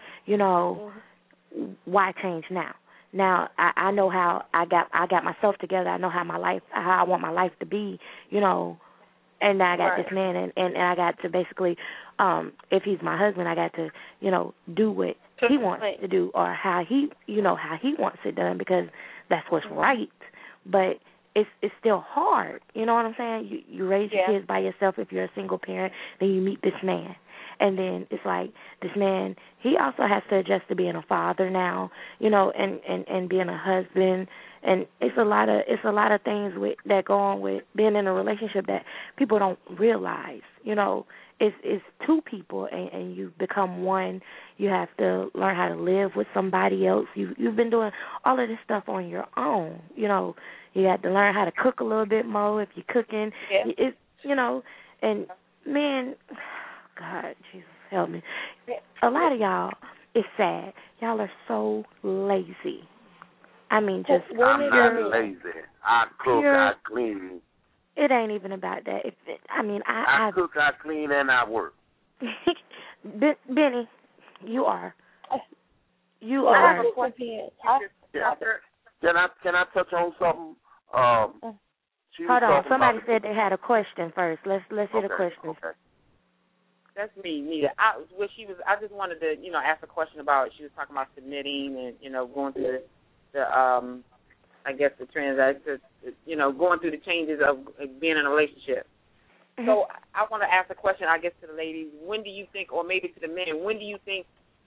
why change now? Now I know how I got myself together. I know how I want my life to be, and now I got this man and I got to basically, if he's my husband, I got to, do what he wants to do or how he wants it done because that's what's right. But it's still hard. You know what I'm saying? You raise your kids by yourself if you're a single parent. Then you meet this man, and then it's like this man. He also has to adjust to being a father now. And being a husband. And it's a lot of things that go on with being in a relationship that people don't realize. It's two people and you become one. You have to learn how to live with somebody else. You've been doing all of this stuff on your own. You know, you have to learn how to cook a little bit more if you're cooking. Yeah. It's, you know, and man, God, Jesus help me. A lot of y'all, it's sad. Y'all are so lazy. I mean, just I'm not lazy. I cook, I clean. It ain't even about that. I cook, I clean, and I work. Benny, you are. You are. I have a question. Can I touch on something? Hold on. Somebody said they had a question first. Let's hear the question. Okay. That's me. I just wanted to, ask a question about. She was talking about submitting and, going through the I guess the transaction, going through the changes of being in a relationship. Mm-hmm. So I want to ask a question, I guess, to the ladies. When do you think, or maybe to the men, when do you think,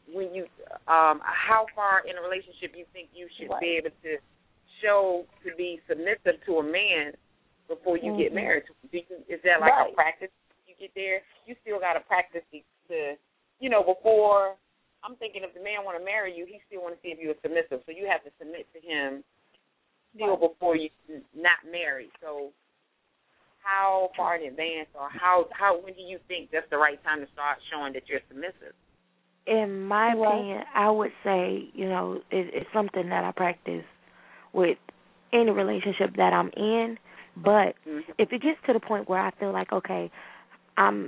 how far in a relationship you think you should be able to show to be submissive to a man before you get married? Is that like a practice? You get there, you still got to practice to, before. I'm thinking if the man want to marry you, he still want to see if you're submissive. So you have to submit to him still before you not married. So how far in advance, or how when do you think that's the right time to start showing that you're submissive? In my opinion, I would say, it's something that I practice with any relationship that I'm in. But if it gets to the point where I feel like, okay, I'm,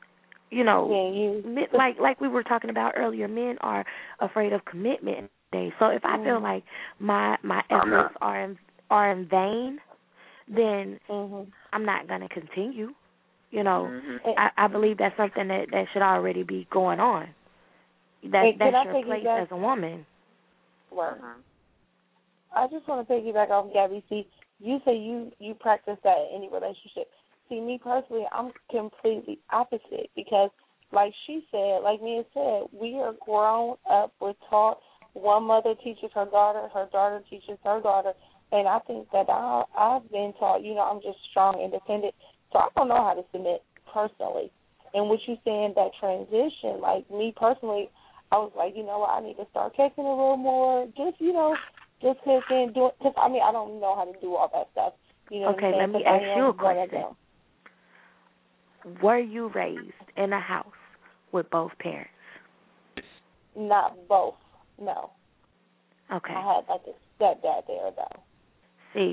like we were talking about earlier, men are afraid of commitment today. So if I feel like my efforts are in vain, then I'm not going to continue. I believe that's something that should already be going on. That's your place as a woman. Well, I just want to piggyback off Gabby. See, you say you practice that in any relationship. See, me personally, I'm completely opposite because, like she said, like Mia said, we are grown up, we're taught. One mother teaches her daughter teaches her daughter, and I think that I've been taught, I'm just strong, independent, so I don't know how to submit personally. And what you saying, that transition, like me personally, I was like, I need to start cooking a little more, just cooking, because, I don't know how to do all that stuff. Okay, let me ask you a question. Were you raised in a house with both parents? Not both, no. Okay. I had like a stepdad there, though. See,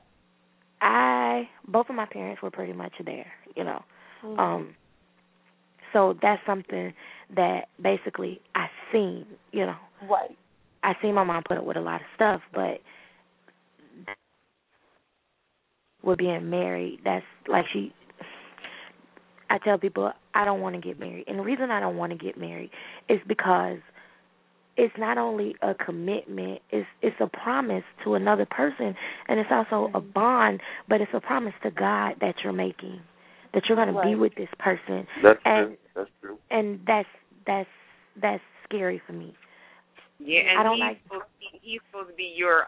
both of my parents were pretty much there, So that's something that basically I seen, Right. I seen my mom put up with a lot of stuff, but with being married, that's like I tell people I don't want to get married. And the reason I don't want to get married is because it's not only a commitment, it's a promise to another person, and it's also a bond, but it's a promise to God that you're making, that you're going to be with this person. That's true. And that's scary for me. Yeah, and he's supposed to be your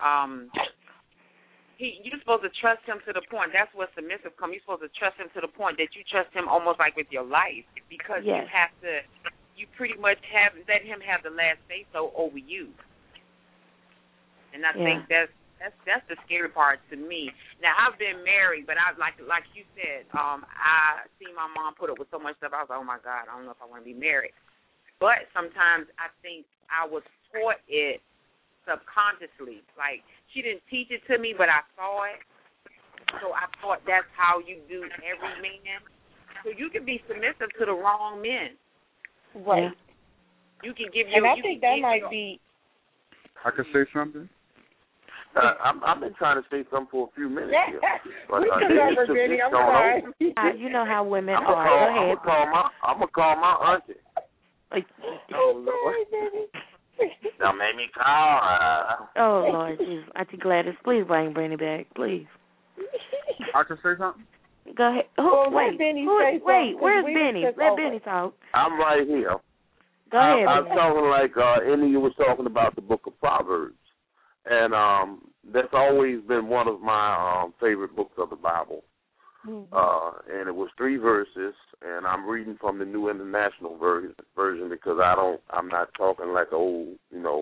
you're supposed to trust him to the point. That's where submissive comes. You're supposed to trust him to the point that you trust him almost like with your life, because you have to. You pretty much let him have the last say so over you. And I think that's the scary part to me. Now I've been married, but I like you said, I see my mom put up with so much stuff. I was like, oh my God, I don't know if I want to be married. But sometimes I think I was taught it subconsciously. Like, she didn't teach it to me, but I saw it. So I thought that's how you do every man. So you can be submissive to the wrong men. Right. You can give your... And I think that might be... I could say something? I've been trying to say something for a few minutes here. But, we can never, Benny. I'm sorry. You know how women are. Go ahead. I'm going to call my auntie. Oh, Lord. Don't make me call. Oh, Lord Jesus. Auntie Gladys, please bring Benny back, please. I can say something? Go ahead. Where's Benny? Let Benny talk. I'm right here. Go ahead. I'm talking like any of you was talking about the book of Proverbs. And that's always been one of my favorite books of the Bible. and it was 3 verses, and I'm reading from the New International version because I'm not talking like old,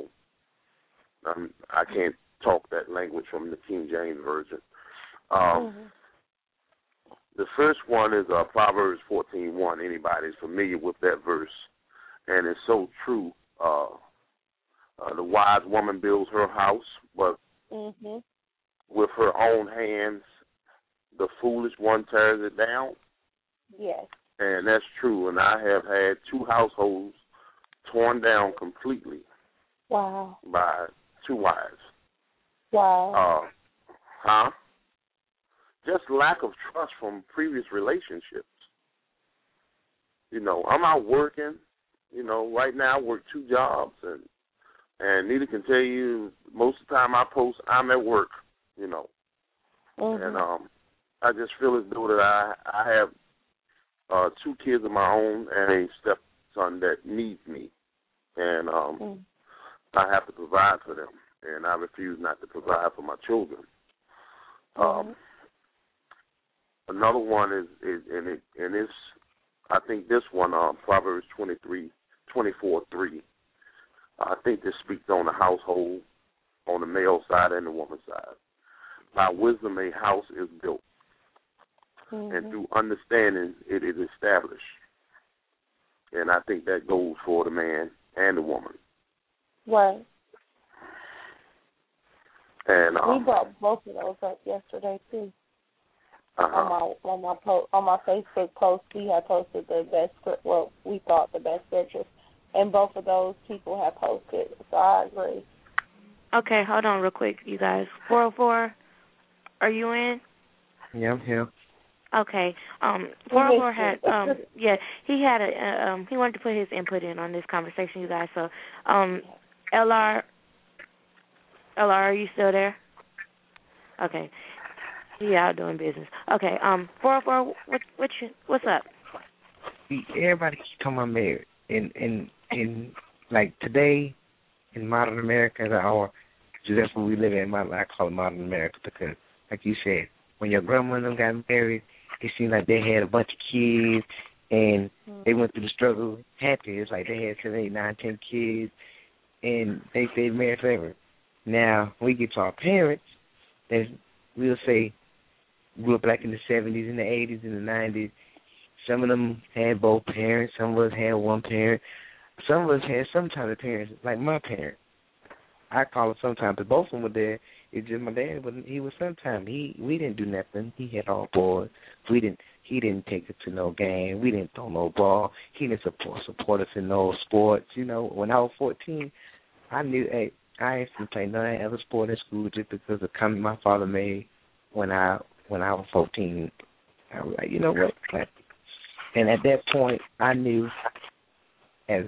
I can't talk that language from the King James version. The first one is Proverbs 14:1. Anybody's familiar with that verse, and it's so true. The wise woman builds her house, but with her own hands, the foolish one tears it down. Yes. And that's true. And I have had 2 households torn down completely. Wow. By 2 wives. Wow. Just lack of trust from previous relationships. I'm out working. Right now I work 2 jobs, and Nita can tell you most of the time I post, I'm at work. And I just feel as though that I have 2 kids of my own and a stepson that needs me, and I have to provide for them, and I refuse not to provide for my children. Another one is I think this one, Proverbs 24:3. I think this speaks on the household, on the male side and the woman's side. By wisdom a house is built, and through understanding it is established. And I think that goes for the man and the woman. Right. And we brought both of those up yesterday too. On my Facebook post, we had posted the best, we thought the best scriptures, and both of those people have posted. So I agree. Okay, hold on real quick, you guys. 404, are you in? Yeah, I'm here. Okay. 404 had he wanted to put his input in on this conversation, you guys. So, LR, are you still there? Okay. Yeah, out doing business. Okay. 404, what's up? Everybody keeps talking about marriage, and like today in modern America, or that's what we live in. I call it modern America because, like you said, when your grandma and them got married, it seemed like they had a bunch of kids and they went through the struggle happy. It's like they had 7, 8, 9, 10 kids, and they stayed married forever. Now we get to our parents, then we'll say grew up back in the 70s and the 80s and the 90s. Some of them had both parents. Some of us had one parent. Some of us had some type of parents, like my parents. I call it sometimes, but both of them were there. It's just my dad, but he was sometimes. We didn't do nothing. He had all boys. He didn't take us to no game. We didn't throw no ball. He didn't support us in no sports. When I was 14, I knew, hey, I ain't gonna play none other sport in school just because of the comment my father made when I was 14. I was like, you know what? And at that point, I knew, as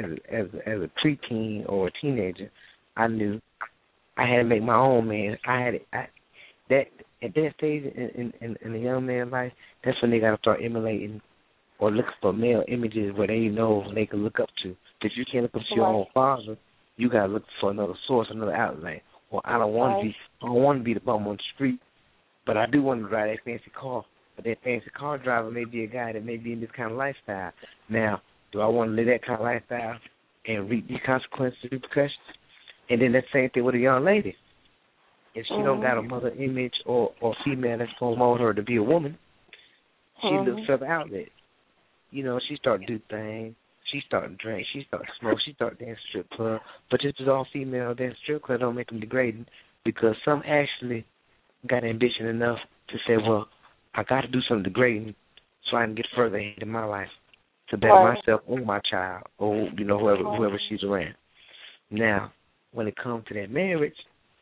a preteen or a teenager, I knew I had to make my own man. At that stage in a young man's life, that's when they got to start emulating or looking for male images where they know they can look up to. If you can't look up to your own father, you got to look for another source, another outlet. Or I don't want to be the bum on the street, but I do want to drive that fancy car. But that fancy car driver may be a guy that may be in this kind of lifestyle. Now, do I want to live that kind of lifestyle and reap these consequences, repercussions? And then that same thing with a young lady. If she don't got a mother image or female that's going to mold her to be a woman, she looks for the outlet. She start to do things. She start to drink. She start to smoke. She start to dance strip club. But just as all female dance strip club don't make them degrading, because some actually got ambition enough to say, well, I got to do something degrading so I can get further ahead in my life to better myself or my child or whoever she's around. Now, when it comes to that marriage,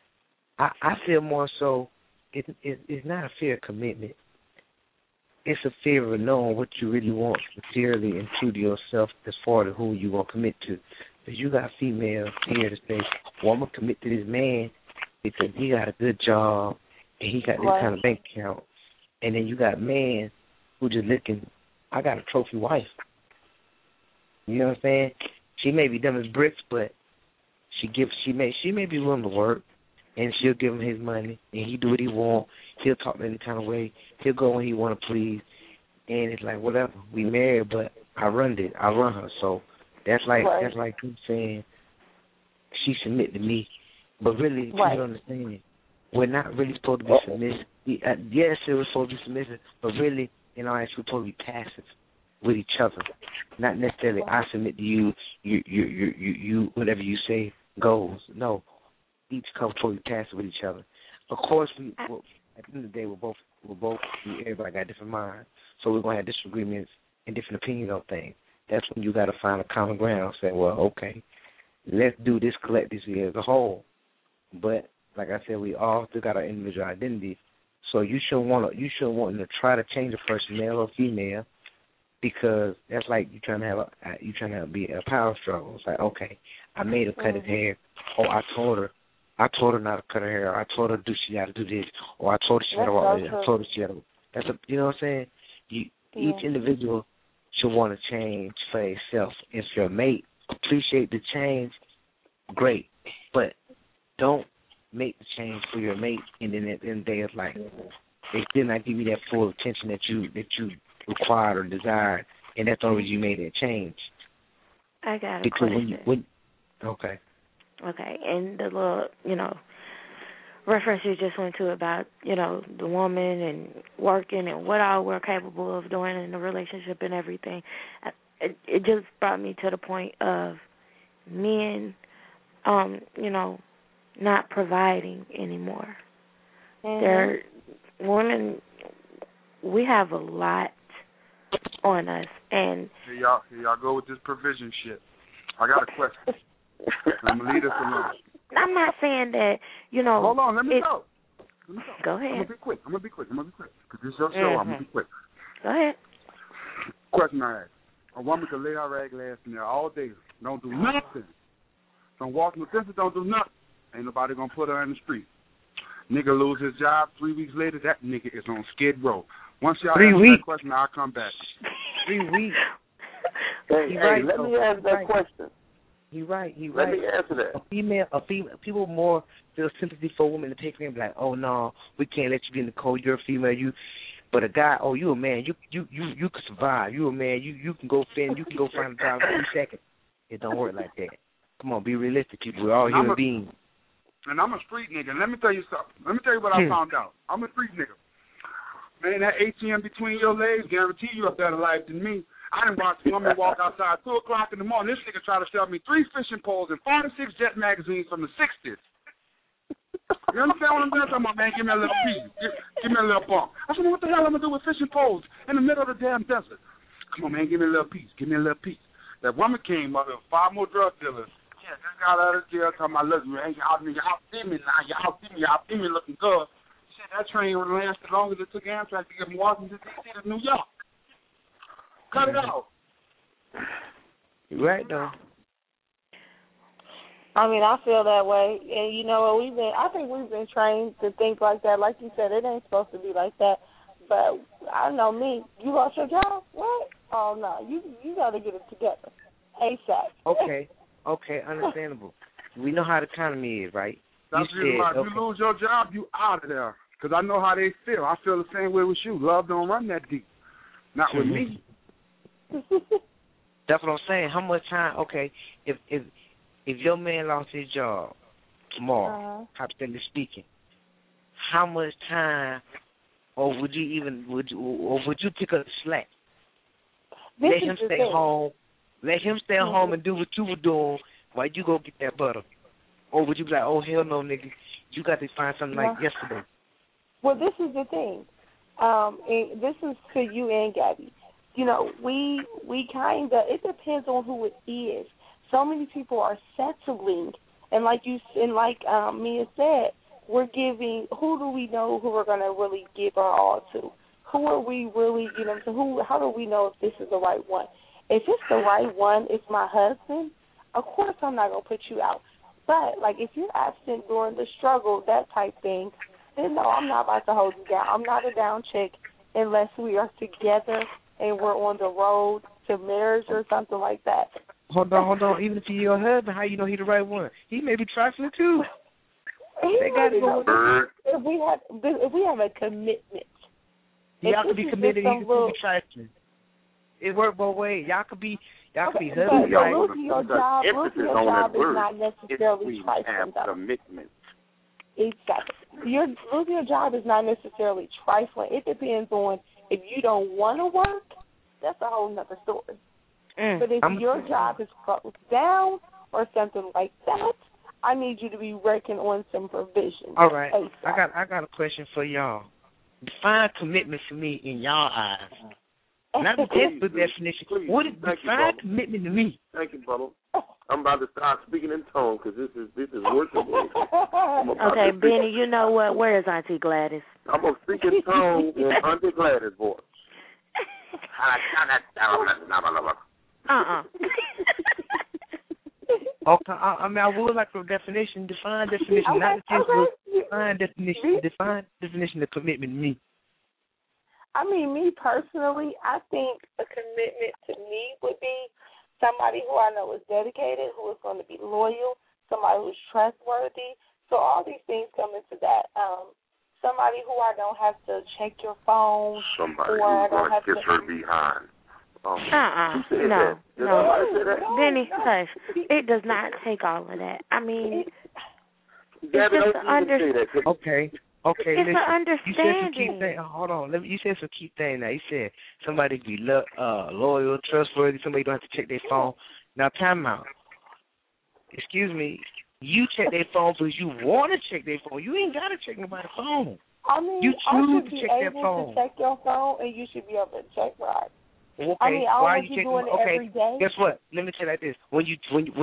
I feel more so it's not a fear of commitment. It's a fear of knowing what you really want sincerely and true to yourself as far as who you want to commit to. Because you got females here to say, well, I'm going to commit to this man because he got a good job and he got this kind of bank account. And then you got men who just looking, I got a trophy wife. You know what I'm saying? She may be dumb as bricks, but she may be willing to work, and she'll give him his money, and he do what he want. He'll talk any kind of way. He'll go when he want to please. And it's like, whatever. We married, but I run her. So that's like you saying she submit to me. But really, you don't understand it. We're not really supposed to be submissive. Yes, it was supposed to be submissive, but really, in all actuality, we're supposed to be passive with each other. Not necessarily I submit to you, you whatever you say goes. No, each couple supposed to be passive with each other. Of course, at the end of the day, everybody got different minds, so we're gonna have disagreements and different opinions on things. That's when you got to find a common ground. Say, well, okay, let's do this collectively as a whole. But like I said, we all still got our individual identity. So you shouldn't want to try to change a person, male or female, because that's like you trying to be a power struggle. It's like, okay, I made her cut his hair. Oh, I told her not to cut her hair. I told her she got to do this. Or I told her she had to walk this. I told her she had to. You know what I'm saying? Each individual should want to change for itself. If your mate appreciate the change, great, but don't make the change for your mate, and then at the end of the day, it's like they still not give you that full attention that you required or desired, and that's the only reason you made that change. I got a question. Okay. Okay, and the little, reference you just went to about, the woman and working and what all we're capable of doing in the relationship and everything, it just brought me to the point of men, not providing anymore. They're women. We have a lot on us, and here y'all go with this provision shit. I got a question. I'm gonna leave this alone. I'm not saying that Hold on, let me go. Go ahead. I'm gonna be quick. Because this is your show. I'm gonna be quick. Go ahead. Question I ask: a woman could lay her rag ass in there all day, don't do nothing, don't walk no distance, don't do nothing. Ain't nobody gonna put her in the street. Nigga lose his job 3 weeks later. That nigga is on Skid Row. Once y'all answer that question, I'll come back. 3 weeks. Hey, let me ask that question. He right. Let me answer that. A female, people more feel sympathy for women to take her and be like, oh no, we can't let you be in the cold. You're a female. But a guy, oh, you a man. You can survive. You a man. You can go fend. You can go find a job in 3 seconds. It don't work like that. Come on, be realistic, people. We're all human beings. And I'm a street nigga. And let me tell you something. Let me tell you what I found out. I'm a street nigga. Man, that ATM between your legs guarantee you a better life than me. I done watched a woman walk outside 2 o'clock in the morning. This nigga try to sell me 3 fishing poles and 46 Jet magazines from the 60s. You understand what I'm doing? I'm talking about, man, give me a little piece. Give me a little bump. I said, what the hell am I going to do with fishing poles in the middle of the damn desert? Come on, man, give me a little piece. Give me a little piece. That woman came up with 5 more drug dealers. Yeah, just got out of jail talking about, listen, man, y'all see me now. Y'all see me looking good. Shit, that train would have lasted longer than it took Amtrak to get from Washington, D.C. to New York. Cut it out. You're right, though. I mean, I feel that way, and you know what? I think we've been trained to think like that. Like you said, it ain't supposed to be like that. But I know me. You lost your job? What? Oh no, you got to get it together, ASAP. Okay, understandable. We know how the economy is, right? That's the reason why if you lose your job, you out of there. Because I know how they feel. I feel the same way with you. Love don't run that deep. Not with me. That's what I'm saying. How much time? Okay, if your man lost his job tomorrow, hypothetically speaking, how much time, or would you pick up the slack? Let him stay home. Let him stay home and do what you were doing while you go get that butter. Or would you be like, oh hell no, nigga, you got to find something like yesterday? Well, this is the thing. And this is to you and Gabby. You know, we kind of, it depends on who it is. So many people are settling, and like Mia said, we're giving. Who do we know who we're going to really give our all to? Who are we really? How do we know if this is the right one? If it's the right one, it's my husband. Of course, I'm not going to put you out. But like, if you're absent during the struggle, that type thing, then no, I'm not about to hold you down. I'm not a down chick unless we are together and we're on the road to marriage or something like that. Hold on. Even if he's your husband, how you know he's the right one? He may be trifling too. They got to go. If we have a commitment. Y'all could be committed. You could be trifling. It works both ways. Y'all could be husband. Losing your job is not necessarily trifling. Commitment. Exactly. Losing your job is not necessarily trifling. It depends on if you don't want to work. That's a whole nother story. But if your job is closed down or something like that, I need you to be working on some provisions. All right. I got a question for y'all. Define commitment for me in y'all eyes. Not the textbook definition. What is define commitment to me? Thank you, brother. I'm about to start speaking in tone because this is working. Okay, Benny, you know what? Where is Auntie Gladys? I'm going to speak in tone in Auntie Gladys' voice. Okay, I would like a definition. Define definition, not the textbook. Define definition of commitment to me. I mean, me personally, I think a commitment to me would be somebody who I know is dedicated, who is going to be loyal, somebody who's trustworthy. So all these things come into that. Somebody who I don't have to check your phone. Somebody who's going to kiss her behind. No. Benny, hush. It does not take all of that. I mean, it's just an understanding. Okay. It's an understanding. Hold on. You said some key things now. You said somebody be loyal, trustworthy, somebody don't have to check their phone. Now, time out. Excuse me. You check their phone because you want to check their phone. You ain't got to check nobody's phone. I mean, you choose to check their You should be able phone. to check your phone, and you should be able to check right. Okay, I mean, why are you doing it every day. Guess what? Let me tell you like this: when you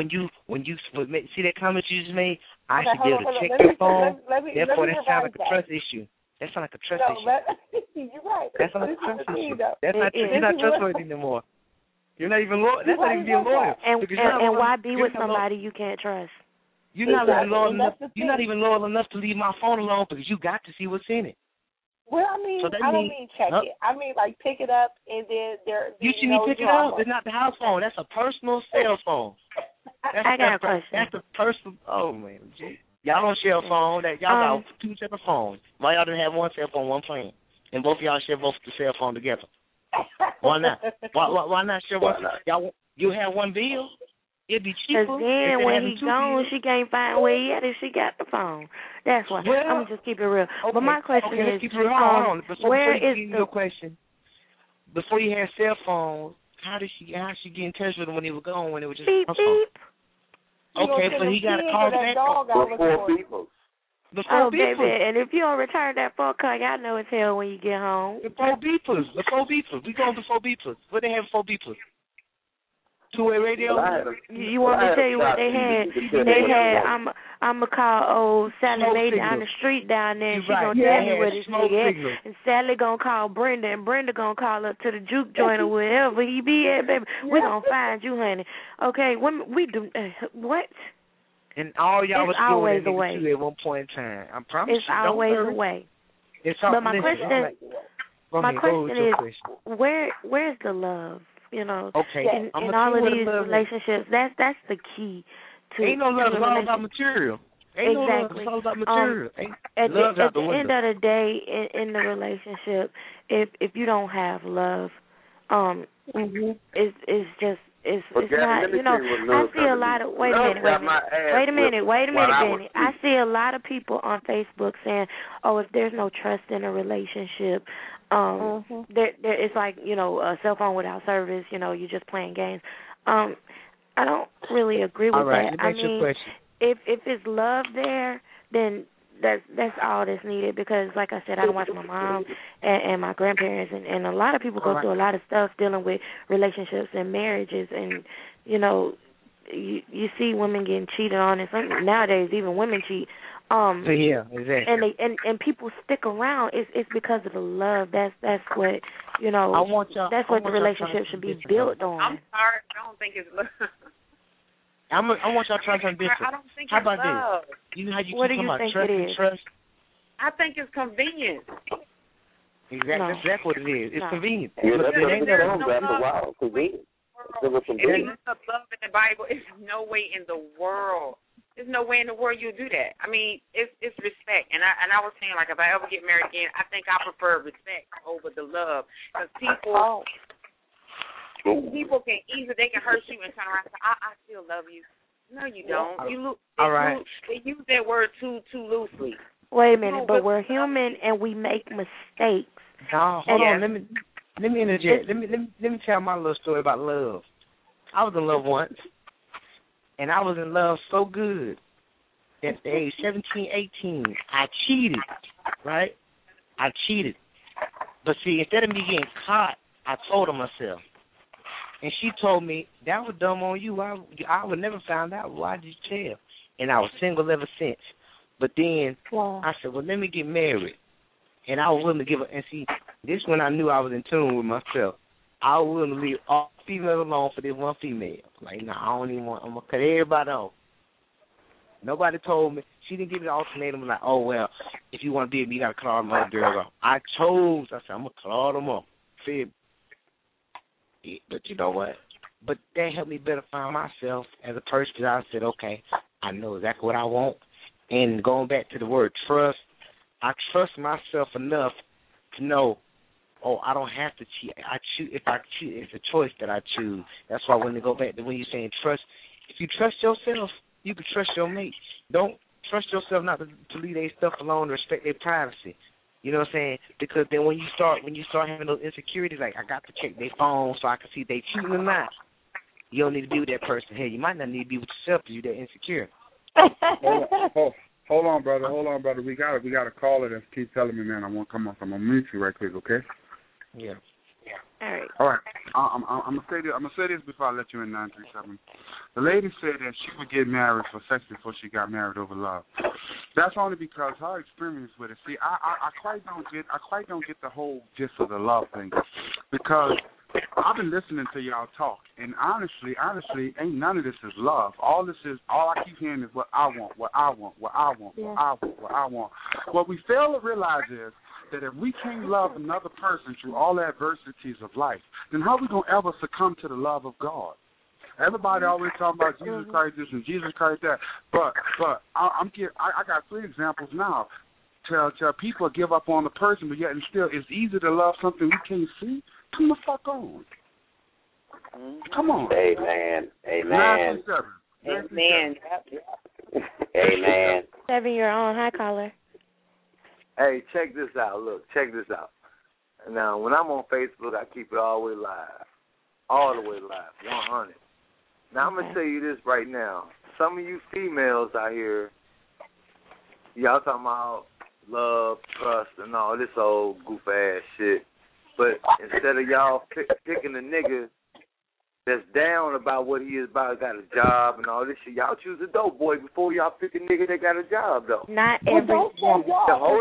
see that comment you just made, I should be able to check your phone. Therefore, that sounds like a trust issue. That sounds like a trust issue. You're right. That's not a trust issue. That's not. You're not trustworthy anymore. You're not even loyal. That's not even being loyal. And why be with somebody you can't trust? You're not even loyal enough. You're not even loyal enough to leave my phone alone because you got to see what's in it. Well, I mean, I don't mean check it. I mean, like, pick it up and then You shouldn't pick it up. It's not the house phone. That's a personal cell phone. I got a question. That's a personal. Oh, man. Gee. Y'all don't share a phone. Y'all got two separate phones. Why y'all didn't have one cell phone, one plan? And both of y'all share both the cell phone together. Why not? Why not share one? You have one bill? It'd be cheaper. Because then when he gone, she can't find where he at and she got the phone. That's why. I'm going to just keep it real. Okay, but my question is, keep it real. Hold on. Where is the question? Before you had cell phones, how she get in touch with him when he was gone, when it was just beep, beep. Okay, but he got to call back. Before people. Baby, and if you don't return that phone call, I know it's hell when you get home. Before beepers. We going before beepers. What they have before beepers? Two-way radio? You want me to tell you what they had? They had, I'm going to call old Sally Mae on the street down there, and she's going to tell me where this nigga at. And Sally going to call Brenda, and Brenda going to call up to the juke joint or wherever he be at, baby. We going to find you, honey. Okay, we do, what? And all y'all was always the way at one point in time. I promise it's you. Always the way. But my question is, where's the love? You know, in all of these relationships, that's the key to. Ain't no love. It's all about material. Ain't exactly. No love. It's all about material. At the end of the day, in the relationship, if you don't have love, it's just. It's not, you know, I see a lot of, wait a minute, Benny. I see a lot of people on Facebook saying, oh, if there's no trust in a relationship, there it's like, you know, a cell phone without service, you know, you're just playing games. I don't really agree with that. I mean, if it's love there, then that's all that's needed because, like I said, I watch my mom and my grandparents, and a lot of people go through a lot of stuff dealing with relationships and marriages, and, you know, you see women getting cheated on, and nowadays even women cheat. Exactly. And people stick around. It's because of the love. That's what, you know. That's what the relationship should be built on. I'm sorry, I don't think it's love. I want y'all to try something different. I don't think How about love. this? You know how you what keep do you talking think about it is? trust? I think it's convenience. Exactly. No. That's what it is. It's convenient. Yeah, that's There's no after a while. Convenient. If you look up love in the Bible, it's no way in the world There's no way in the world you'll do that. I mean, it's respect. And I was saying, like, if I ever get married again, I think I prefer respect over the love. Because people can easily, they can hurt you and turn around and say, I still love you. No, you don't. They use that word too loosely. Wait a minute, but we're human and we make mistakes. No, hold on. Let me interject. Let me tell my little story about love. I was in love once. And I was in love so good that at the age 17, 18, I cheated, right? I cheated. But see, instead of me getting caught, I told her myself. And she told me, that was dumb on you. I would never find out. Why did you tell? And I was single ever since. But then I said, well, let me get married. And I was willing to give her, and see, this when I knew I was in tune with myself. I was willing to leave all females alone for this one female. Like, no, I don't even want, I'm going to cut everybody off. Nobody told me. She didn't give me the ultimatum like, oh, well, if you want to be with me, you got to cut all them other girls off. I said, I'm going to cut all them off. Fib. But you know what? But that helped me better find myself as a person, because I said, okay, I know exactly what I want. And going back to the word trust, I trust myself enough to know, oh, I don't have to cheat. If I cheat, it's a choice that I choose. That's why when they go back to when you're saying trust, if you trust yourself, you can trust your mate. Don't trust yourself not to leave their stuff alone, to respect their privacy. You know what I'm saying? Because then when you start having those insecurities, like I got to check their phone so I can see if they cheating or not. You don't need to be with that person. Hey, you might not need to be with yourself because you're that insecure. Hold on, brother. We got a caller that keeps telling me, man, I won't come off. I'm gonna mute you right quick, okay? Yeah. All right. I'm gonna say this before I let you in 937. The lady said that she would get married for sex before she got married over love. That's only because her experience with it. See, I quite don't get the whole gist of the love thing, because I've been listening to y'all talk, and honestly, ain't none of this is love. All I keep hearing is what I want. What we fail to realize is that if we can't love another person through all the adversities of life, then how are we going to ever succumb to the love of God? Everybody always talking about Jesus Christ this and Jesus Christ that, but I got 3 examples now. Tell people give up on the person, but yet and still it's easy to love something we can't see. Come the fuck on. Come on. Amen. 937. Amen. 7-year-old. Hi, caller. Hey, check this out. Look, check this out. Now, when I'm on Facebook, I keep it all the way live. All the way live, 100. Now, I'm going to tell you this right now. Some of you females out here, y'all talking about love, trust, and all this old goof-ass shit. But instead of y'all picking a nigga that's down about what he is about, got a job and all this shit, y'all choose a dope boy before y'all pick a nigga that got a job, though. Not every woman. Hold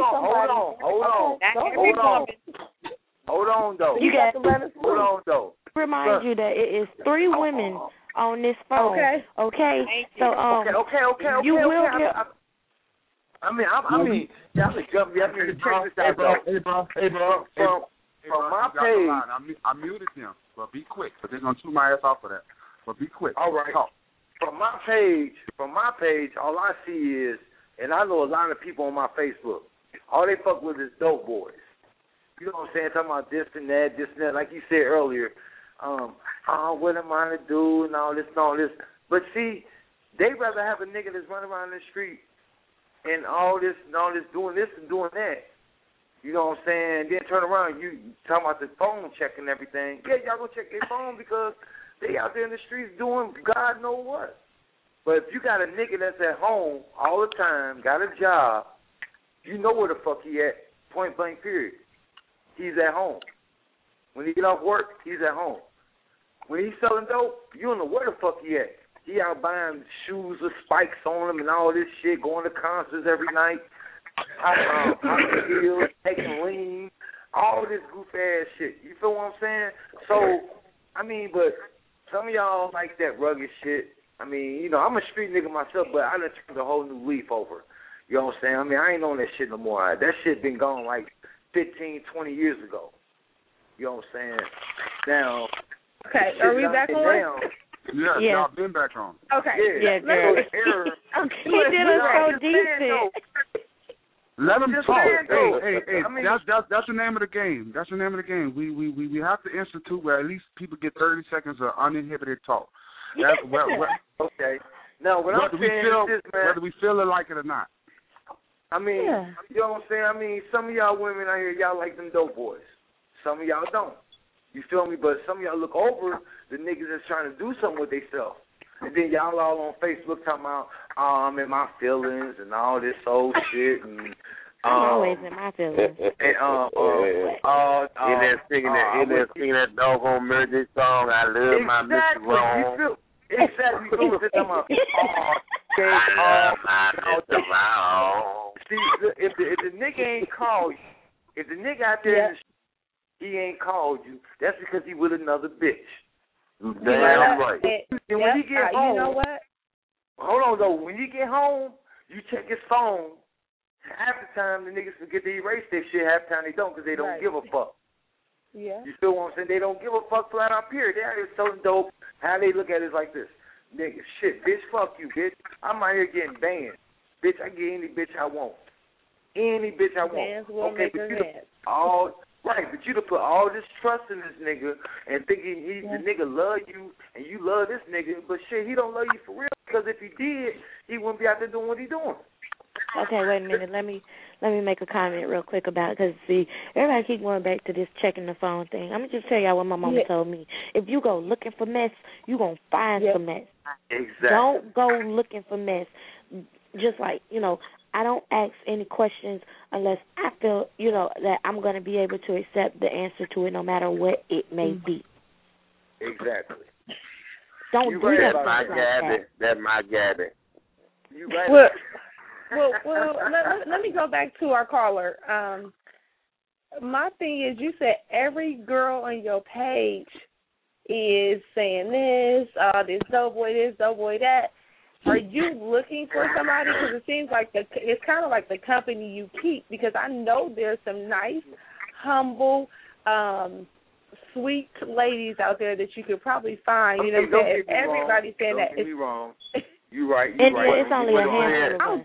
on, though. You got to let us Hold on, though. Remind you that it is 3 women on this phone. Okay. So Okay. You will get. I mean, y'all can jump. Y'all can check this out, though. Hey, bro. From my page, I muted him, but be quick. But they're gonna chew my ass off for that. But be quick. All right. Talk. From my page, all I see is, and I know a lot of people on my Facebook, all they fuck with is dope boys. You know what I'm saying? Talking about this and that, like you said earlier. What am I to do and all this. But see, they rather have a nigga that's running around the street and all this, doing this and doing that. You know what I'm saying? Then turn around, you talking about the phone check and everything. Yeah, y'all go check their phone because they out there in the streets doing God know what. But if you got a nigga that's at home all the time, got a job, you know where the fuck he at, point blank period. He's at home. When he get off work, he's at home. When he's selling dope, you don't know where the fuck he at. He out buying shoes with spikes on them and all this shit, going to concerts every night, heels, taking lean, all this goof ass shit. You feel what I'm saying? So, I mean, but some of y'all like that rugged shit. I mean, you know, I'm a street nigga myself, but I done turned a whole new leaf over. You know what I'm saying? I mean, I ain't on that shit no more. That shit been gone like 15, 20 years ago. You know what I'm saying? Now, okay, are we back on? Yeah, y'all been back on. Okay. Yeah, girl. Okay. He did us so decent. Let them talk. Hey, I mean, that's the name of the game. That's the name of the game. We have to institute where at least people get 30 seconds of uninhibited talk. That's okay. Now, what I'm saying is this, man. Whether we feel it like it or not. I mean, you know what I'm saying? I mean, some of y'all women out here, y'all like them dope boys. Some of y'all don't. You feel me? But some of y'all look over the niggas that's trying to do something with themselves. And then y'all all on Facebook talking about, I'm in my feelings and all this old shit. And I'm always in my feelings. And singing that doggone Murder song, I love my Mr. Wrong. Exactly. You sit talking about, see, if the nigga ain't called you, if the nigga out there he ain't called you, that's because he with another bitch. Damn right. And when he get home, you know what? Hold on though. When you get home, you check his phone. Half the time the niggas forget to erase that shit. Half the time they don't because they don't give a fuck. Yeah. You feel what I'm saying? They don't give a fuck flat out period. They out here so dope. How they look at it is like this. Nigga, shit, bitch, fuck you, bitch. I'm out here getting banned. Bitch, I get any bitch I want. Any bitch I want. Okay, but you but you to put all this trust in this nigga and thinking the nigga love you and you love this nigga, but shit, he don't love you for real because if he did, he wouldn't be out there doing what he doing. Okay, wait a minute. Let me make a comment real quick about it because, see, everybody keep going back to this checking the phone thing. I'm going to just tell y'all what my mama told me. If you go looking for mess, you going to find some mess. Exactly. Don't go looking for mess. Just like, I don't ask any questions unless I feel, that I'm going to be able to accept the answer to it no matter what it may be. Exactly. Don't do that. That's my gabbing. You right. Well, let me go back to our caller. My thing is, you said every girl on your page is saying this dope boy that. Are you looking for somebody? Because it seems like it's kind of like the company you keep. Because I know there's some nice, humble, sweet ladies out there that you could probably find. You know what I'm saying? Everybody's saying that. Don't get me wrong. You're right. It's only a handful. Hold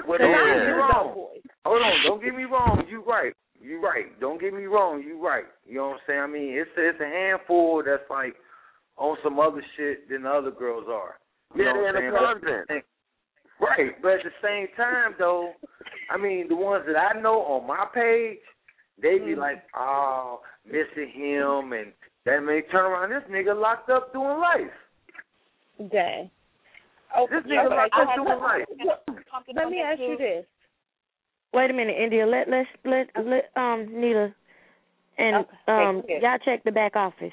on. Don't get me wrong. You're right. Don't get me wrong. You're right. You know what I'm saying? I mean, it's a handful that's like on some other shit than the other girls are. You know what I'm saying? Right. But at the same time, though, I mean, the ones that I know on my page, they be like, oh, missing him, and that may turn around. This nigga locked up doing life. Dang. This nigga locked up doing life. Let me ask you this. Wait a minute, India. Let Nita and y'all check the back office.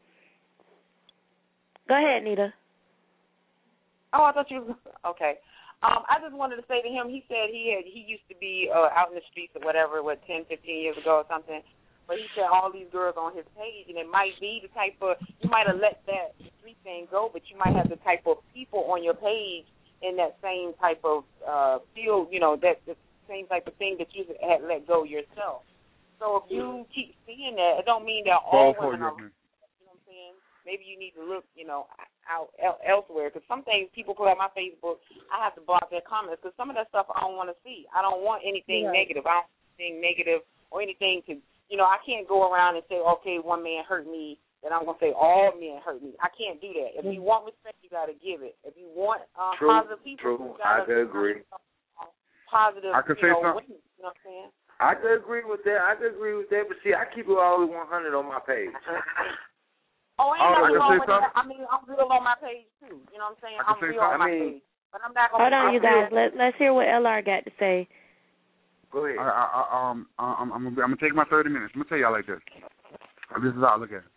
Go ahead, Nita. Oh, I thought you was okay. I just wanted to say to him, he said he used to be out in the streets or whatever, 10, 15 years ago or something. But he said all these girls on his page, and it might be the type of, you might have let that street thing go, but you might have the type of people on your page in that same type of field, that the same type of thing that you had let go yourself. So if you keep seeing that, it don't mean that all women are, you know what I'm saying? Maybe you need to look, out elsewhere, because some things people put on my Facebook, I have to block their comments, because some of that stuff I don't want to see. I don't want anything negative. I don't want anything negative or anything to, I can't go around and say, okay, one man hurt me, then I'm going to say all men hurt me. I can't do that. If you want respect, you got to give it. If you want positive people, you got to agree. Positive, I could say something. Women, you know what I'm saying? I could agree with that. But see, I keep it always 100 on my page. Oh, ain't nothing wrong with that. I mean, I'm real on my page, too. You know what I'm saying? I'm real on my page. But I'm not going to... Hold on, you guys. Let's hear what LR got to say. Go ahead. I'm gonna take my 30 minutes. I'm gonna tell y'all like this. This is how I look at it.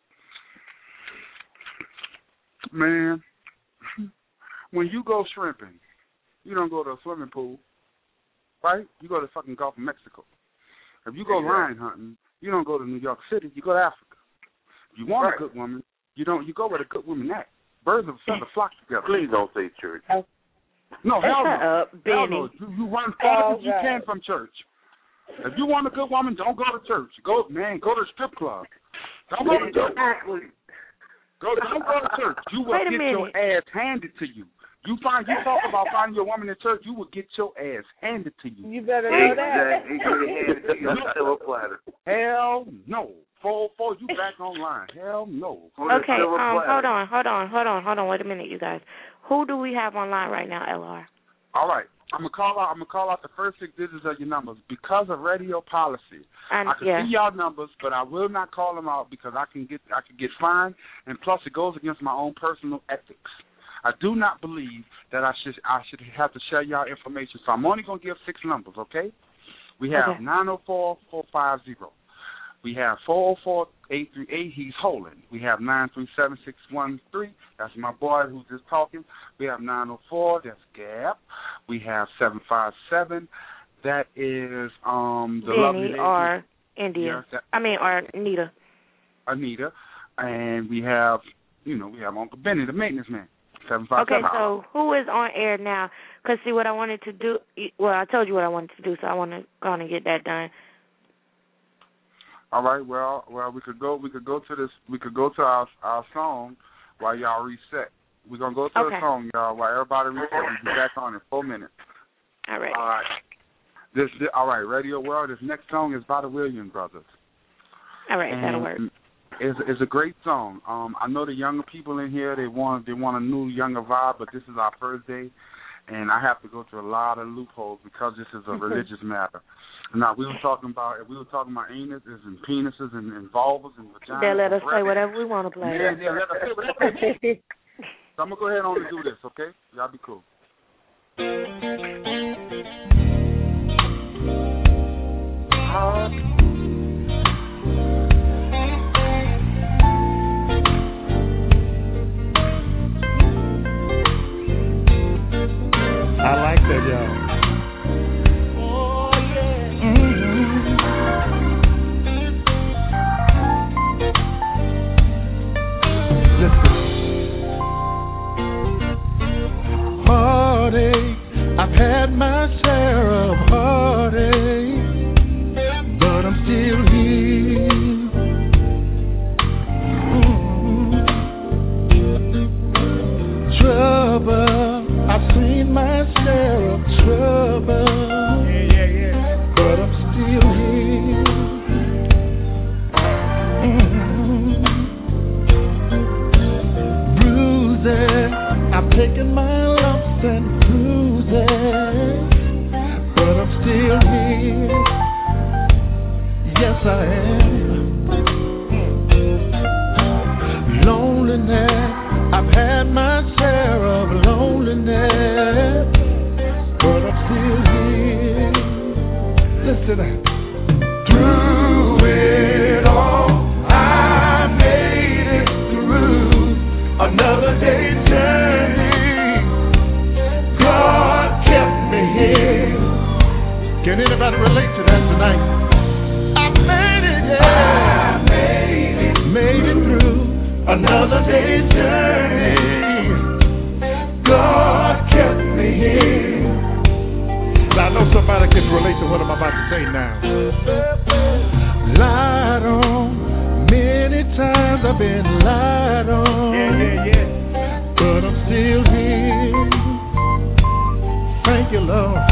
Man, when you go shrimping, you don't go to a swimming pool, right? You go to fucking Gulf of Mexico. If you go lion hunting, you don't go to New York City. You go to Africa. If you want a good woman, you go where the good women at. Birds of a feather flock together. Please don't say church. No, hell no. Shut up, Benny. You run far as you can from church. If you want a good woman, don't go to church. Go to the strip club. Don't go to church. Exactly. Don't go to church. You will get your ass handed to you. You talk about finding your woman in church, you will get your ass handed to you. You better know that. He get it handed to you on a silver platter. Hell no. 404, you back online. Hell no. Okay, hold on. Wait a minute, you guys. Who do we have online right now, LR? All right. I'm gonna call out the first 6 digits of your numbers because of radio policy. I can see y'all numbers, but I will not call them out because I can get fined, and plus it goes against my own personal ethics. I do not believe that I should have to share y'all information, so I'm only gonna give 6 numbers. Okay? We have 904-450. We have 404-838. He's holding. We have 937-613. That's my boy who's just talking. We have 904. That's Gab. We have 757. That is the lovely lady. Or India. Or Anita. Anita, and we have Uncle Benny, the maintenance man. 757. Okay, so who is on air now? Because see what I wanted to do. Well, I told you what I wanted to do, so I want to go on and get that done. All right. Well, we could go to this. We could go to our song while y'all reset. We're gonna go to the song, y'all, while everybody reset. We'll be back on in 4 minutes. All right. All right. All right. Radio World. This next song is by the Williams Brothers. All right, that'll work. It's a great song. I know the younger people in here, they want a new, younger vibe, but this is our first day, and I have to go through a lot of loopholes because this is a religious matter. Now, we were talking about anuses and penises and vulvas and vaginas. They let us play whatever we want to play. Yeah, let us play whatever we want. So I'm going to go ahead on and do this, okay? Y'all be cool. I like that, y'all. I've had my share of heartache, but I'm still here. Trouble, I've seen my share of trouble, but I'm still here. Bruises, I've taken my lumps and but I'm still here. Yes, I am. Loneliness, I've had my share of loneliness, but I'm still here. Listen, through it all, I made it through another day's journey. Can anybody relate to that tonight? I made it, yeah. I made it through another day's journey. God kept me here. Now, I know somebody can relate to what I'm about to say now. Lied on, many times I've been lied on. Yeah. But I'm still here. Thank you, Lord.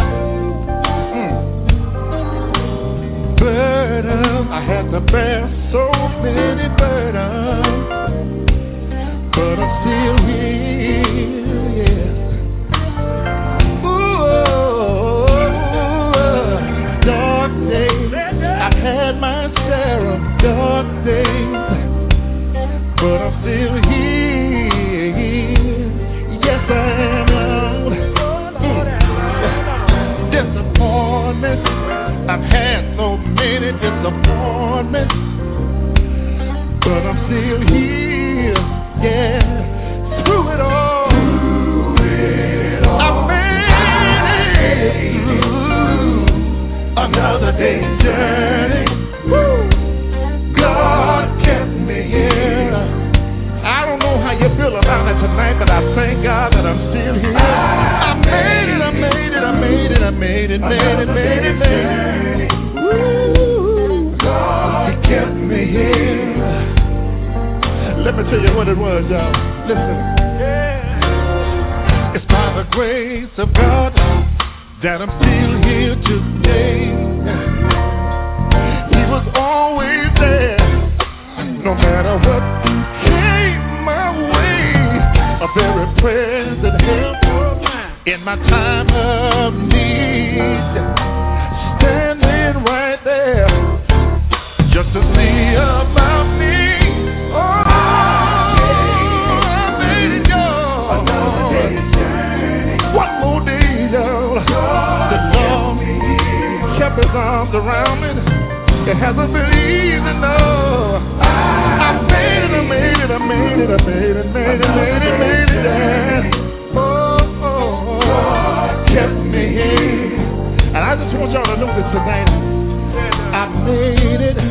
Burdens, I had to bear so many burdens, but I'm still here, yeah. Ooh, dark days, I've had my share of dark days, but I'm still here. Yes, I am, Lord. Disappointment, I've had so many disappointments, but I'm still here, yeah. Through it all, I made it through another day's journey. Woo. God kept me here. I don't know how you feel about it tonight, but I thank God that I'm still here. I made it. Woo. God kept me here. Let me tell you what it was, y'all. Listen. Yeah. It's by the grace of God that I'm still here today. He was always there, no matter what came my way. A very present help in my time of need. Standing right there just to see about me. Oh, I made it, y'all. Another day's journey. One more day, y'all. The Lord kept his arms around me. It hasn't been easy, no. I made it, yeah. Oh, kept me here. And I just want y'all to know this tonight. I made it.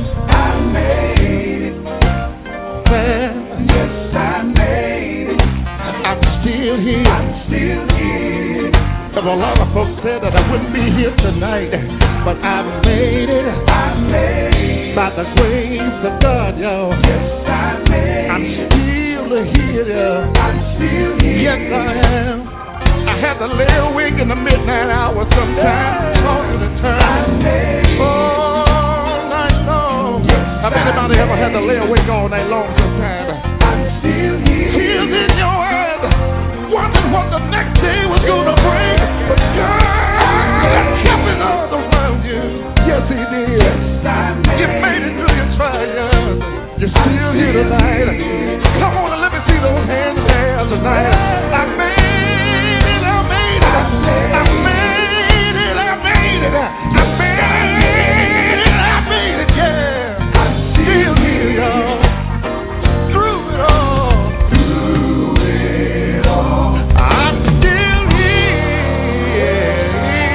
Well, yes, I made it. I'm still here. Because a lot of folks said that I wouldn't be here tonight, but I made it. By the grace of God, y'all. Yes, I made it. I'm still here. Yes, I am. I had to lay awake in the midnight hour sometimes, talking to time. All night long. Have anybody ever had to lay awake all night long sometimes? I'm still here. Tears in your eyes, wondering what the next day was gonna bring. But God kept it all around you. Yes, He did. You made it through your trials. You're still here tonight. Come on and let me see those hands there tonight. I made it. Yeah. I'm still here, y'all. Through it all. I'm still here.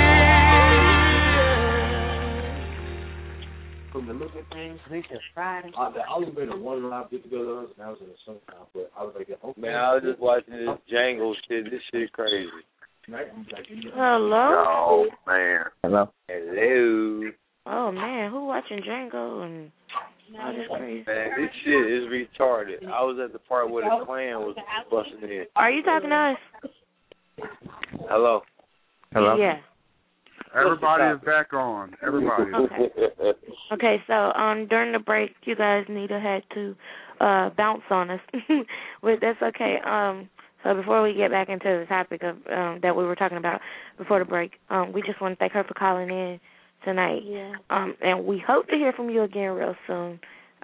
From the look at things, Friday. I only been to one live get together, and that was in the summertime. But I was like, okay. Man, I was just watching this Django shit. This shit crazy. Hello? Oh, man. Hello? Hello. Oh, man, who watching Django and all this crazy? Man, this shit is retarded. I was at the part where the Klan was busting in. Are you talking to us? Hello? Hello? Yeah. Everybody is back on. Everybody. Okay, so during the break, you guys had to bounce on us. But that's okay. So before we get back into the topic of that we were talking about before the break, we just want to thank her for calling in tonight. Yeah. And we hope to hear from you again real soon.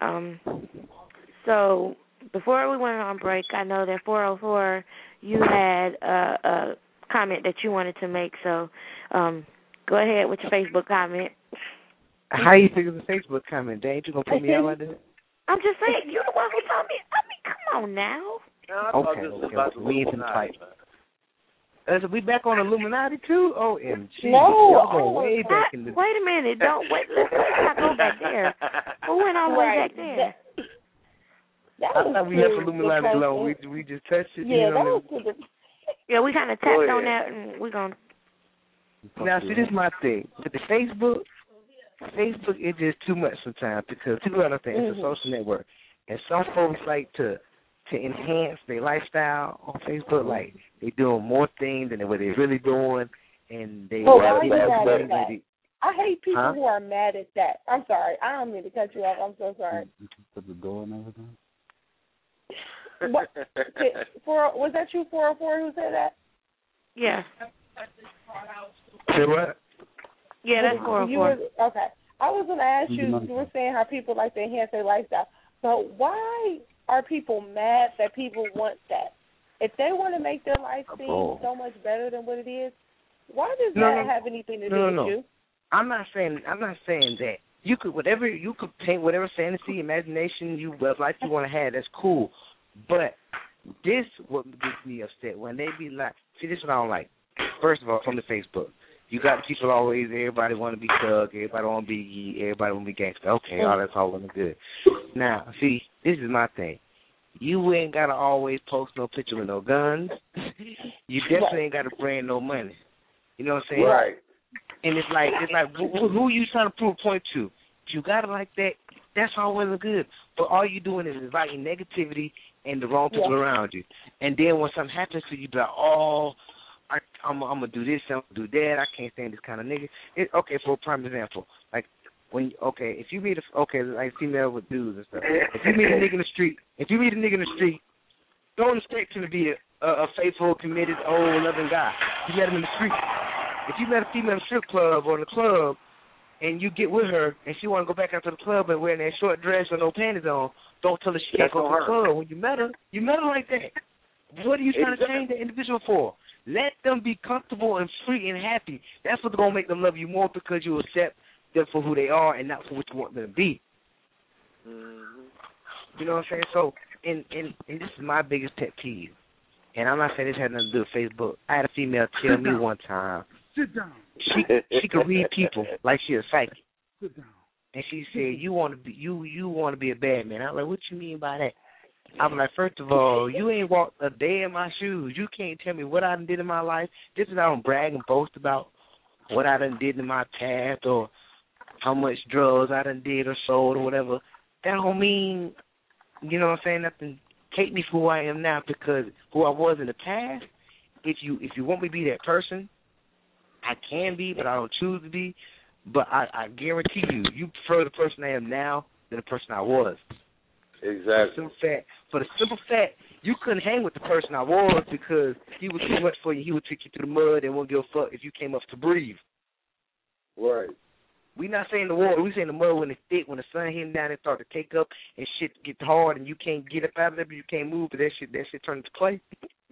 So before we went on break, I know that 404, you had a comment that you wanted to make. So go ahead with your Facebook comment. How you think of the Facebook comment? Ain't you going to put me out like that? I'm just saying, you're the one who told me. I mean, come on now. Okay. We ain't in fight. We back on Illuminati too? OMG. No. Way back in the... Wait a minute. Don't wait. Let's not go back there. Who went all the way back there? I thought we left Illuminati alone. We just touched it. Yeah, that was yeah, we kind of tapped on that, and we're going to... Now, see, this is my thing. With the Facebook is just too much sometimes because people understand it's a social network. And some folks like to enhance their lifestyle on Facebook, like they doing more things than what they're really doing, and they. I hate people who are mad at that. I'm sorry, I don't mean to cut you off. I'm so sorry. Put the door and everything. What? Was that you, 404, who said that? Yeah. Say what? Yeah, that's 404. Okay. I was going to ask you, you were saying how people like to enhance their lifestyle. But why are people mad that people want that? If they want to make their life seem so much better than what it is, why does that have anything to do with you? I'm not saying that. You could paint whatever fantasy, imagination life you want to have. That's cool. But this what gets me upset when they be like, see, this is what I don't like. First of all, from the Facebook, you got people always. Everybody want to be thug. Everybody want to be. Everybody want to be gangster. Okay, all that's all well and good. Now, see, this is my thing. You ain't gotta always post no picture with no guns. You definitely ain't gotta bring no money. You know what I'm saying? Right. And it's like who you trying to prove a point to? If you got it like that, that's all well and good. But all you doing is inviting negativity and the wrong people around you. And then when something happens to you, be like, oh, I'm gonna do this, I'm gonna do that. I can't stand this kind of nigga. Okay, for a prime example, like if you meet like female with dudes and stuff. If you meet a nigga in the street, don't expect him to be a faithful, committed, old, loving guy. You met him in the street. If you met a female in a strip club or in a club, and you get with her, and she want to go back out to the club and wearing that short dress with no panties on, don't tell her she can't go to the club. When you met her like that. What are you trying to change the individual for? Let them be comfortable and free and happy. That's what's going to make them love you more, because you accept them for who they are and not for what you want them to be. You know what I'm saying? So, and this is my biggest pet peeve. And I'm not saying this had nothing to do with Facebook. I had a female tell me one time. Sit down. She could read people like she a psychic. Sit down. And she said, you want to be a bad man. I'm like, what you mean by that? I'm like, first of all, you ain't walked a day in my shoes. You can't tell me what I done did in my life. This is how I don't brag and boast about what I done did in my past or how much drugs I done did or sold or whatever. That don't mean, you know what I'm saying, nothing. Take me for who I am now, because who I was in the past, if you want me to be that person, I can be, but I don't choose to be. But I guarantee you prefer the person I am now than the person I was. Exactly. For the simple fact, you couldn't hang with the person I was because he was too much for you. He would take you through the mud and won't give a fuck if you came up to breathe. Right. We not saying the water. We saying the mud when it's thick, when the sun hitting down and start to take up and shit get hard and you can't get up out of it, but you can't move, but that shit turns to clay.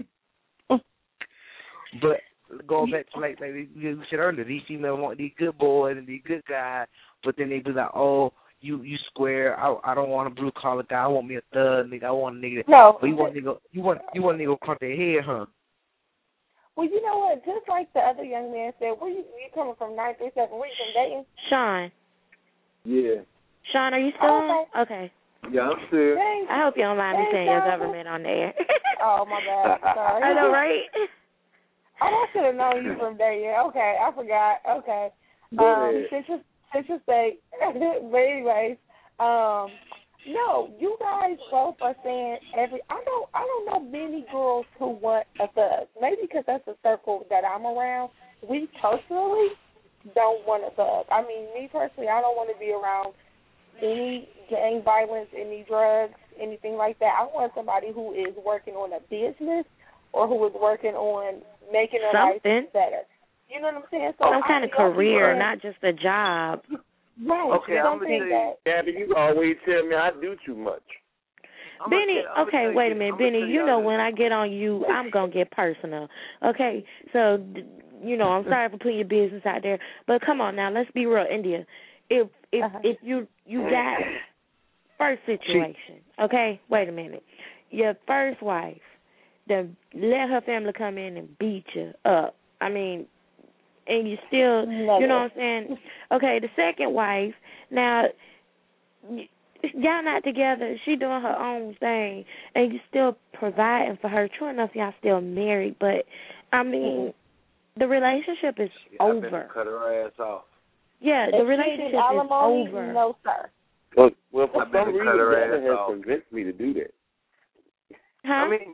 But going back to like we said earlier, these females want these good boys and these good guys, but then they be like, oh, you square. I don't want a blue collar guy. I want me a thug nigga. I want a nigga. No. But you want a nigga to cut their head, huh? Well, you know what? Just like the other young man said, where you coming from? 937. Where you from? Dayton? Sean. Yeah. Sean, are you still on? Okay. Yeah, I'm still. I hope you don't mind me saying your government on the air. Oh, my bad. Sorry. I know, right? Oh, I should have known you from Dayton. Okay, I forgot. Okay. Central State. But anyways, no, you guys both are saying I don't know many girls who want a thug. Maybe because that's the circle that I'm around. We personally don't want a thug. I mean, me personally, I don't want to be around any gang violence, any drugs, anything like that. I want somebody who is working on a business or who is working on making their life better. You know what I'm saying? So some kind of career, not just a job. Right. Okay, I'm going to tell you, Gabby, you always tell me I do too much. Benny, okay, wait a minute. Benny, you know when I get on you, I'm going to get personal. Okay, so, you know, I'm sorry for putting your business out there, but come on now, let's be real, India. If you got first situation, okay, wait a minute. Your first wife, let her family come in and beat you up. I mean, and you still, you know what I'm saying? Okay, the second wife, now, y'all not together. She doing her own thing, and you still providing for her. True enough, y'all still married, but, I mean, the relationship is over. Cut her ass off. Yeah, the relationship is over. No, sir. Well, for some reason, Dana has convinced me to do that. Huh? I mean,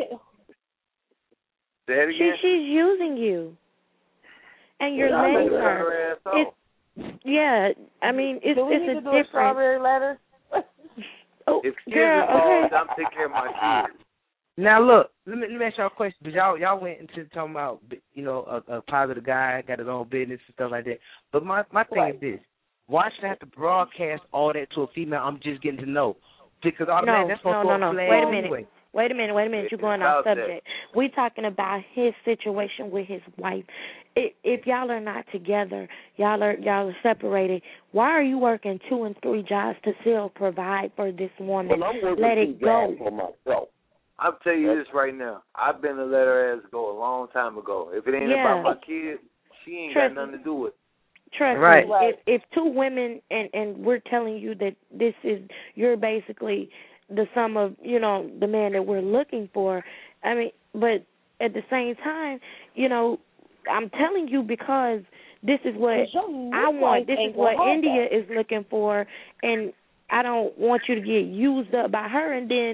say it again. She's using you. And you're letting her. Yeah, I mean, it's do we need a to do different. A strawberry letter? If kids involved, I'm taking care of my kids. Now look, let me ask y'all a question. Because y'all went into talking about, you know, a positive guy, got his own business and stuff like that. But my thing is this: why should I have to broadcast all that to a female I'm just getting to know? Because automatically that's going to throw a flag anyway. Wait a minute. You're going off subject. We're talking about his situation with his wife. If y'all are not together, y'all are separated. Why are you working 2 and 3 jobs to still provide for this woman? Well, I'm working let it go for myself. I'll tell you this right now. I've been to let her ass go a long time ago. If it ain't about my kid, she ain't got nothing to do with it. Trust me. If 2 women and we're telling you that you're basically the sum of, you know, the man that we're looking for. I mean, but at the same time, you know, I'm telling you because this is what I want. This is what India is looking for, and I don't want you to get used up by her and then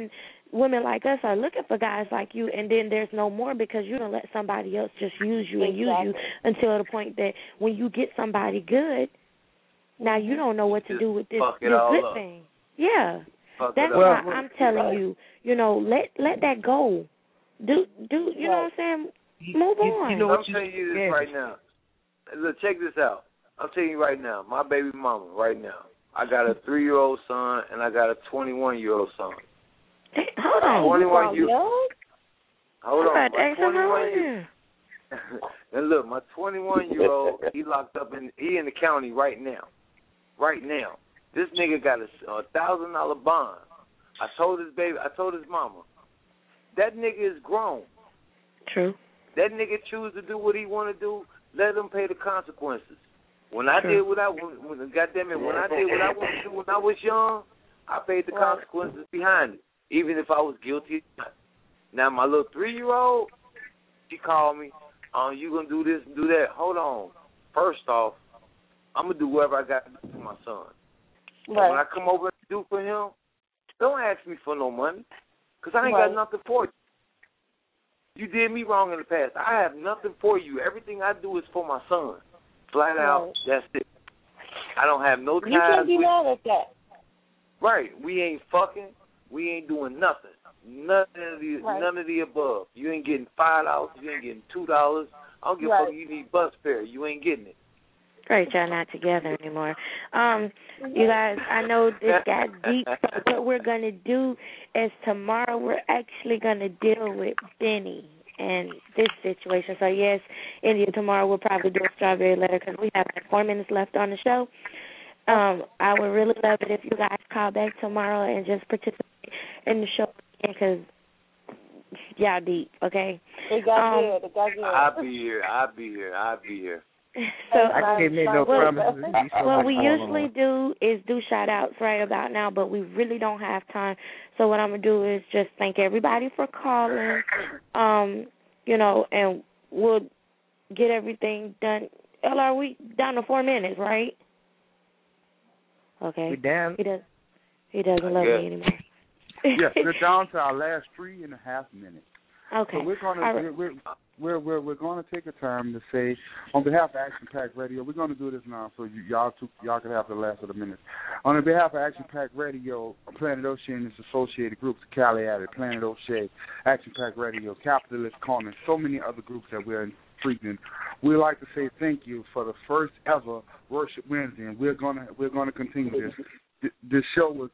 women like us are looking for guys like you, and then there's no more because you don't let somebody else just use you and use you until the point that when you get somebody good, now you don't know what to do with this good thing. Yeah. That's why I'm telling you, let that go. Do you know what I'm saying? Move on. I'm telling you this right now. Look, check this out. I'm telling you right now, my baby mama right now. I got a 3-year-old son and I got a 21-year-old son. Hold on. 21 years. Hold on. My 21 years. And look, my 21-year-old, he locked up in the county right now. Right now. This nigga got a $1,000 bond. I told his mama, that nigga is grown. True. That nigga choose to do what he want to do. Let him pay the consequences. When I did what I wanted to do when I was young, I paid the consequences behind it, even if I was guilty. Now my little 3-year-old, she called me, you gonna do this and do that. Hold on. First off, I'm gonna do whatever I got to do for my son. Right. When I come over and do for him, don't ask me for no money, because I ain't got nothing for you. You did me wrong in the past. I have nothing for you. Everything I do is for my son. Flat out, that's it. I don't have no ties. You can't be mad at that. Right. We ain't fucking. We ain't doing nothing. None of the above. You ain't getting $5. You ain't getting $2. I don't give a fuck. You need bus fare. You ain't getting it. Great, y'all not together anymore. You guys, I know this got deep, but what we're going to do is tomorrow we're actually going to deal with Benny and this situation. So, yes, India, tomorrow we'll probably do a strawberry letter because we have like 4 minutes left on the show. I would really love it if you guys call back tomorrow and just participate in the show again because y'all deep, okay? It got good. I'll be here. So I can't make no promises. What we usually do is do shout-outs right about now, but we really don't have time. So what I'm going to do is just thank everybody for calling, and we'll get everything done. LR, we down to 4 minutes, right? Okay. We down. He doesn't love me anymore. Yes, we're down to our last 3.5 minutes. Okay. So we're gonna take a time to say, on behalf of Action Pack Radio, we're gonna do this now, so y'all can have the last of the minutes. On behalf of Action Pack Radio, Planet O'Shea and its associated groups, Cali Added, Planet O'Shea, Action Pack Radio, Capitalist Corner, so many other groups that we're intrigued in. We'd like to say thank you for the first ever Worship Wednesday, and we're gonna continue this. The show was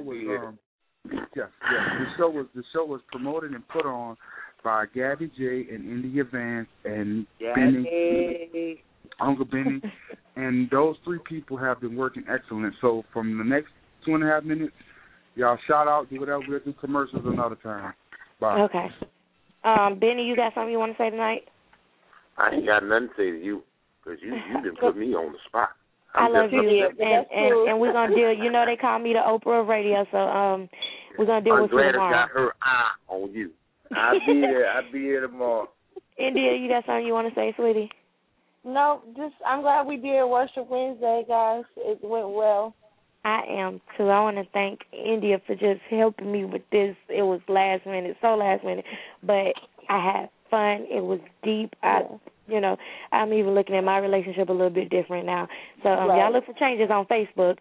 promoted and put on by Gabby J and India Vance and Benny, Uncle Benny, and those 3 people have been working excellent. So from the next 2.5 minutes, y'all shout out, do whatever. We'll do commercials another time. Bye. Okay. Benny, you got something you want to say tonight? I ain't got nothing to say to you because you didn't put me on the spot. I love you, and we're gonna deal. You know they call me the Oprah of radio, so we're gonna deal with you tomorrow. I'm glad I got her eye on you. I'll be here tomorrow. India, you got something you want to say, sweetie? No, I'm glad we did Worship Wednesday, guys. It went well. I am too. I want to thank India for just helping me with this. It was last minute, but I had fun. It was deep. I'm even looking at my relationship a little bit different now. So y'all look for changes on Facebook.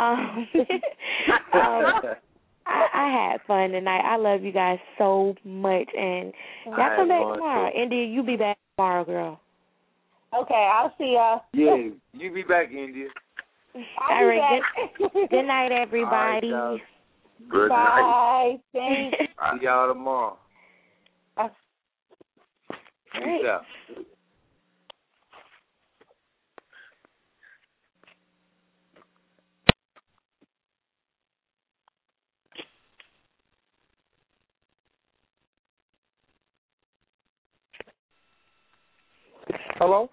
I had fun tonight. I love you guys so much, and y'all come back tomorrow. India, you be back tomorrow, girl. Okay, I'll see y'all. Yeah, you be back, India. All right, good night, everybody. Right, good night. Bye. Thanks. See y'all tomorrow. Peace out. Hello?